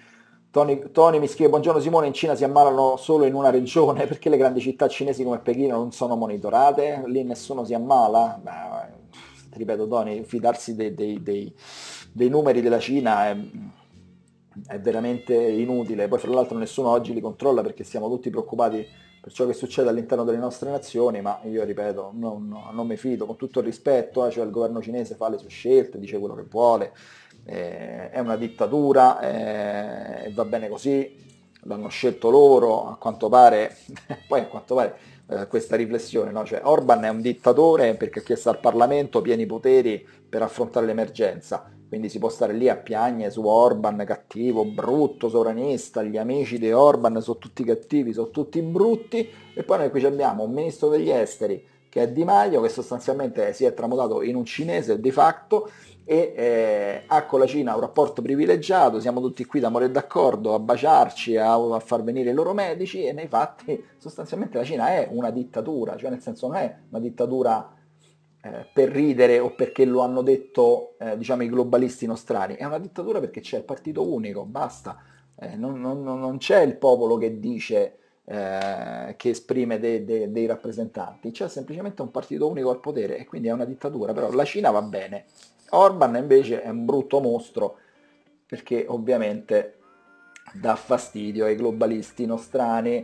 Tony, Tony mi scrive, buongiorno Simone, in Cina si ammalano solo in una regione perché le grandi città cinesi come Pechino non sono monitorate, lì nessuno si ammala? Beh, ti ripeto Tony, fidarsi dei, dei- dei- dei numeri della Cina è, è veramente inutile, poi fra l'altro nessuno oggi li controlla perché siamo tutti preoccupati per ciò che succede all'interno delle nostre nazioni, ma io ripeto, non, non mi fido, con tutto il rispetto, eh, cioè il governo cinese fa le sue scelte, dice quello che vuole, eh, è una dittatura eh, e va bene così, l'hanno scelto loro, a quanto pare, poi a quanto pare eh, questa riflessione, no? Cioè, Orban è un dittatore perché ha chiesto al Parlamento pieni poteri per affrontare l'emergenza, quindi si può stare lì a piagne su Orban cattivo, brutto, sovranista, gli amici di Orban sono tutti cattivi, sono tutti brutti, e poi noi qui abbiamo un ministro degli esteri che è Di Maio, che sostanzialmente si è tramutato in un cinese de facto e eh, ha con la Cina un rapporto privilegiato, siamo tutti qui da morire d'accordo, a baciarci, a, a far venire i loro medici, e nei fatti sostanzialmente la Cina è una dittatura, cioè nel senso non è una dittatura eh, per ridere o perché lo hanno detto eh, diciamo i globalisti nostrani, è una dittatura perché c'è il partito unico, basta. Eh, non, non- non- non c'è il popolo che dice, eh, che esprime de- de- dei rappresentanti, c'è semplicemente un partito unico al potere e quindi è una dittatura, però la Cina va bene. Orban invece è un brutto mostro perché ovviamente dà fastidio ai globalisti nostrani.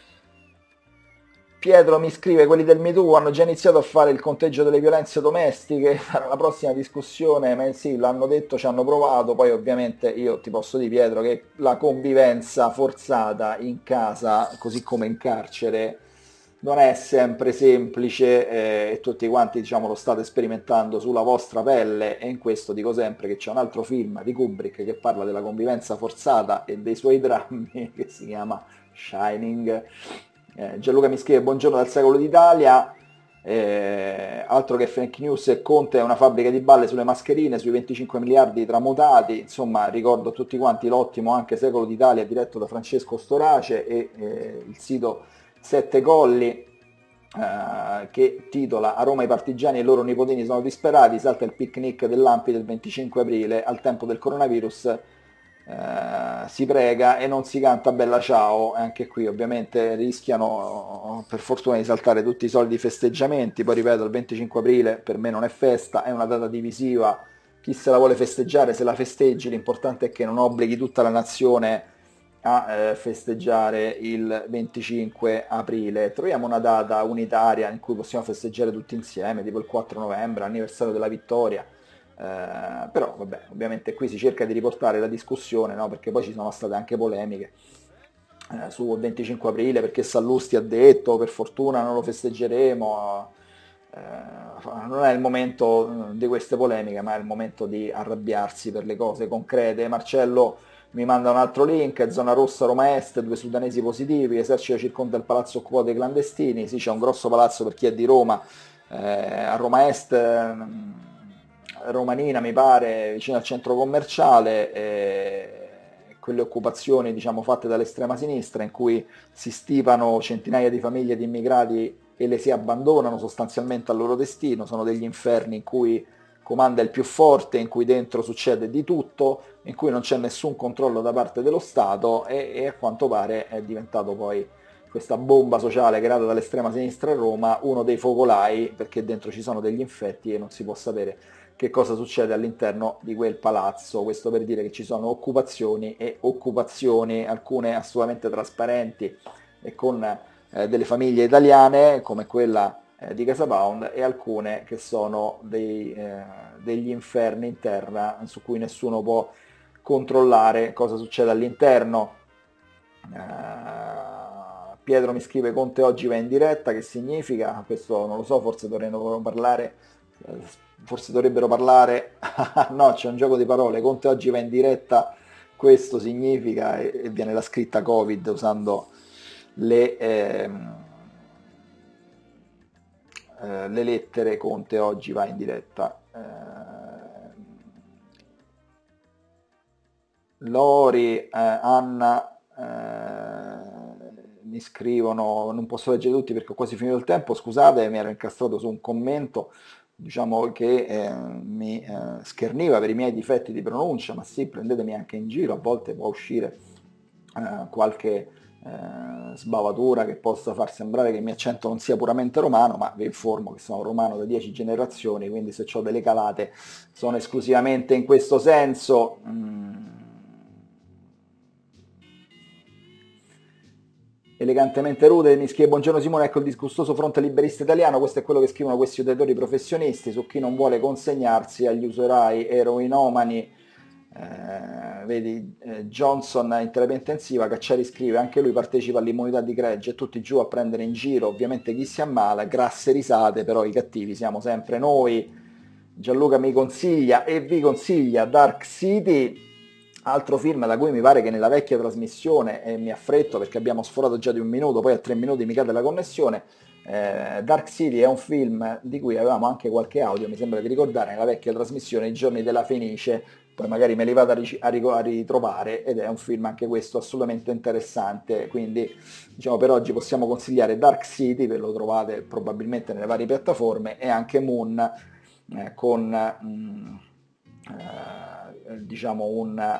Pietro mi scrive, quelli del MeToo hanno già iniziato a fare il conteggio delle violenze domestiche, sarà la prossima discussione, ma sì, l'hanno detto, ci hanno provato, poi ovviamente io ti posso dire Pietro che la convivenza forzata in casa, così come in carcere, non è sempre semplice eh, e tutti quanti diciamo lo state sperimentando sulla vostra pelle, e in questo dico sempre che c'è un altro film di Kubrick che parla della convivenza forzata e dei suoi drammi che si chiama Shining. Eh, Gianluca mi scrive buongiorno dal secolo d'Italia, eh, altro che fake news, e Conte è una fabbrica di balle sulle mascherine, sui venticinque miliardi tramutati, insomma ricordo a tutti quanti l'ottimo anche Secolo d'Italia diretto da Francesco Storace e eh, il sito Sette Colli eh, che titola a Roma i partigiani e i loro nipotini sono disperati, salta il picnic dell'Ampi del venticinque aprile, al tempo del coronavirus eh, si prega e non si canta Bella Ciao, e anche qui ovviamente rischiano per fortuna di saltare tutti i soliti festeggiamenti, poi ripeto il venticinque aprile per me non è festa, è una data divisiva, chi se la vuole festeggiare se la festeggi, l'importante è che non obblighi tutta la nazione a eh, festeggiare il venticinque aprile, troviamo una data unitaria in cui possiamo festeggiare tutti insieme, tipo il quattro novembre, anniversario della vittoria. Eh, però vabbè, ovviamente qui si cerca di riportare la discussione, no? Perché poi ci sono state anche polemiche eh, sul venticinque aprile perché Sallusti ha detto per fortuna non lo festeggeremo, eh, non è il momento di queste polemiche, ma è il momento di arrabbiarsi per le cose concrete. Marcello mi manda un altro link, zona rossa Roma Est, due sudanesi positivi, esercito circonda il palazzo occupato dai clandestini, sì c'è un grosso palazzo per chi è di Roma, eh, a Roma Est, ehm, Romanina mi pare, vicino al centro commerciale, eh, quelle occupazioni diciamo fatte dall'estrema sinistra in cui si stipano centinaia di famiglie di immigrati e le si abbandonano sostanzialmente al loro destino, sono degli inferni in cui comanda il più forte, in cui dentro succede di tutto, in cui non c'è nessun controllo da parte dello Stato e, e a quanto pare è diventato poi questa bomba sociale creata dall'estrema sinistra a Roma uno dei focolai perché dentro ci sono degli infetti e non si può sapere che cosa succede all'interno di quel palazzo. Questo per dire che ci sono occupazioni e occupazioni, alcune assolutamente trasparenti e con eh, delle famiglie italiane come quella eh, di Casa Pound, e alcune che sono dei, eh, degli inferni in terra su cui nessuno può controllare cosa succede all'interno. Uh, Pietro mi scrive Conte oggi va in diretta, che significa? Questo non lo so, forse dovremmo parlare, forse dovrebbero parlare, no c'è un gioco di parole, Conte oggi va in diretta, questo significa, e, e viene la scritta Covid usando le, ehm, eh, le lettere, Conte oggi va in diretta. Eh, Lori, eh, Anna, eh, mi scrivono, non posso leggere tutti perché ho quasi finito il tempo, scusate, mi ero incastrato su un commento, diciamo che eh, mi eh, scherniva per i miei difetti di pronuncia, ma sì, prendetemi anche in giro, a volte può uscire eh, qualche eh, sbavatura che possa far sembrare che il mio accento non sia puramente romano, ma vi informo che sono romano da dieci generazioni, quindi se ho delle calate sono esclusivamente in questo senso. Mm. Elegantemente rude, mi scrive: buongiorno Simone, ecco il disgustoso fronte liberista italiano, questo è quello che scrivono questi uditori professionisti su chi non vuole consegnarsi agli usurai eroinomani. Eh, vedi, eh, Johnson in terapia intensiva, Cacciari scrive: anche lui partecipa all'immunità di gregge e tutti giù a prendere in giro ovviamente chi si ammala, grasse risate, però i cattivi siamo sempre noi. Gianluca mi consiglia e vi consiglia Dark City, altro film da cui mi pare che nella vecchia trasmissione, e mi affretto perché abbiamo sforato già di un minuto, poi a tre minuti mi cade la connessione. eh, Dark City è un film di cui avevamo anche qualche audio, mi sembra di ricordare, nella vecchia trasmissione I giorni della Fenice, poi magari me li vado a, ric- a, ric- a ritrovare, ed è un film anche questo assolutamente interessante, quindi diciamo per oggi possiamo consigliare Dark City, ve lo trovate probabilmente nelle varie piattaforme, e anche Moon, eh, con mm, eh, diciamo un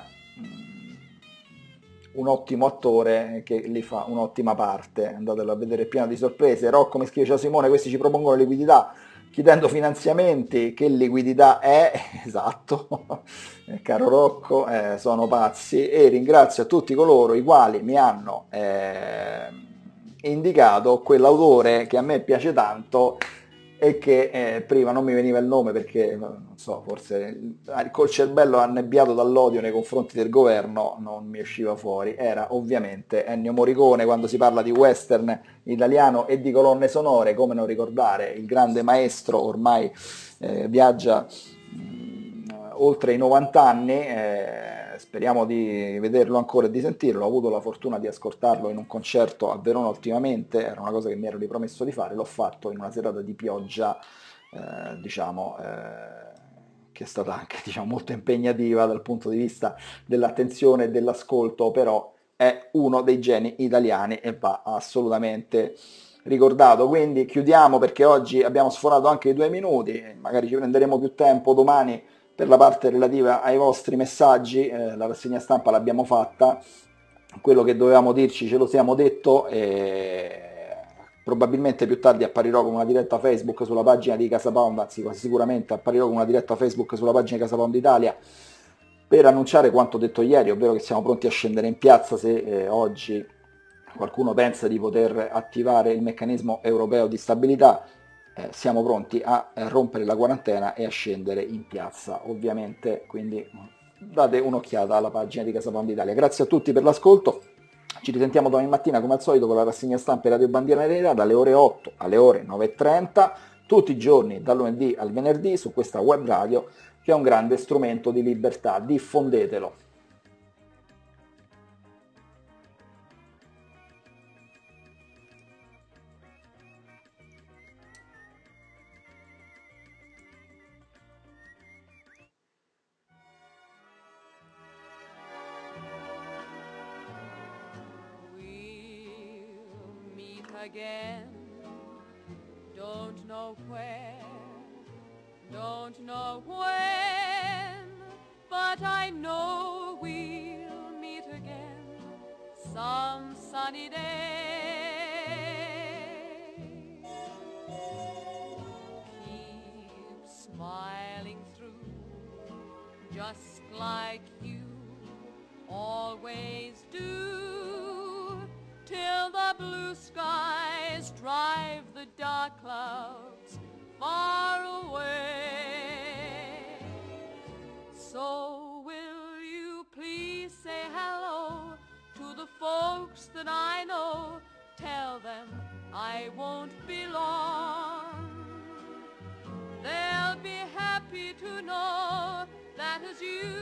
un ottimo attore che li fa un'ottima parte, andatelo a vedere, pieno di sorprese. Rocco mi scrive: ciao Simone, questi ci propongono liquidità chiedendo finanziamenti, che liquidità è? Esatto, caro Rocco, eh, sono pazzi, e ringrazio a tutti coloro i quali mi hanno eh, indicato quell'autore che a me piace tanto e che eh, prima non mi veniva il nome perché, non so, forse col cervello annebbiato dall'odio nei confronti del governo non mi usciva fuori. Era ovviamente Ennio Morricone. Quando si parla di western italiano e di colonne sonore, come non ricordare il grande maestro, ormai eh, viaggia mh, oltre i novanta anni, eh, speriamo di vederlo ancora e di sentirlo. Ho avuto la fortuna di ascoltarlo in un concerto a Verona ultimamente, era una cosa che mi ero ripromesso di fare, l'ho fatto in una serata di pioggia, eh, diciamo, eh, che è stata anche diciamo, molto impegnativa dal punto di vista dell'attenzione e dell'ascolto, però è uno dei geni italiani e va assolutamente ricordato. Quindi chiudiamo, perché oggi abbiamo sforato anche i due minuti, magari ci prenderemo più tempo domani per la parte relativa ai vostri messaggi. Eh, la rassegna stampa l'abbiamo fatta, quello che dovevamo dirci ce lo siamo detto, e probabilmente più tardi apparirò con una diretta Facebook sulla pagina di Casa Pound, anzi quasi sicuramente apparirò con una diretta Facebook sulla pagina di Casa Pound Italia per annunciare quanto detto ieri, ovvero che siamo pronti a scendere in piazza se eh, oggi qualcuno pensa di poter attivare il meccanismo europeo di stabilità. Eh, siamo pronti a eh, rompere la quarantena e a scendere in piazza, ovviamente, quindi date un'occhiata alla pagina di Casa Pound Italia. Grazie a tutti per l'ascolto, ci risentiamo domani mattina come al solito con la rassegna stampa e Radio Bandiera Nera dalle ore otto alle ore nove e trenta, tutti i giorni dal lunedì al venerdì su questa web radio che è un grande strumento di libertà. Diffondetelo. Again, don't know where, don't know when, but I know we'll meet again some sunny day. Keep smiling through, just like you always do, till the blue skies drive the dark clouds far away. So will you please say hello to the folks that I know? Tell them I won't be long. They'll be happy to know that as you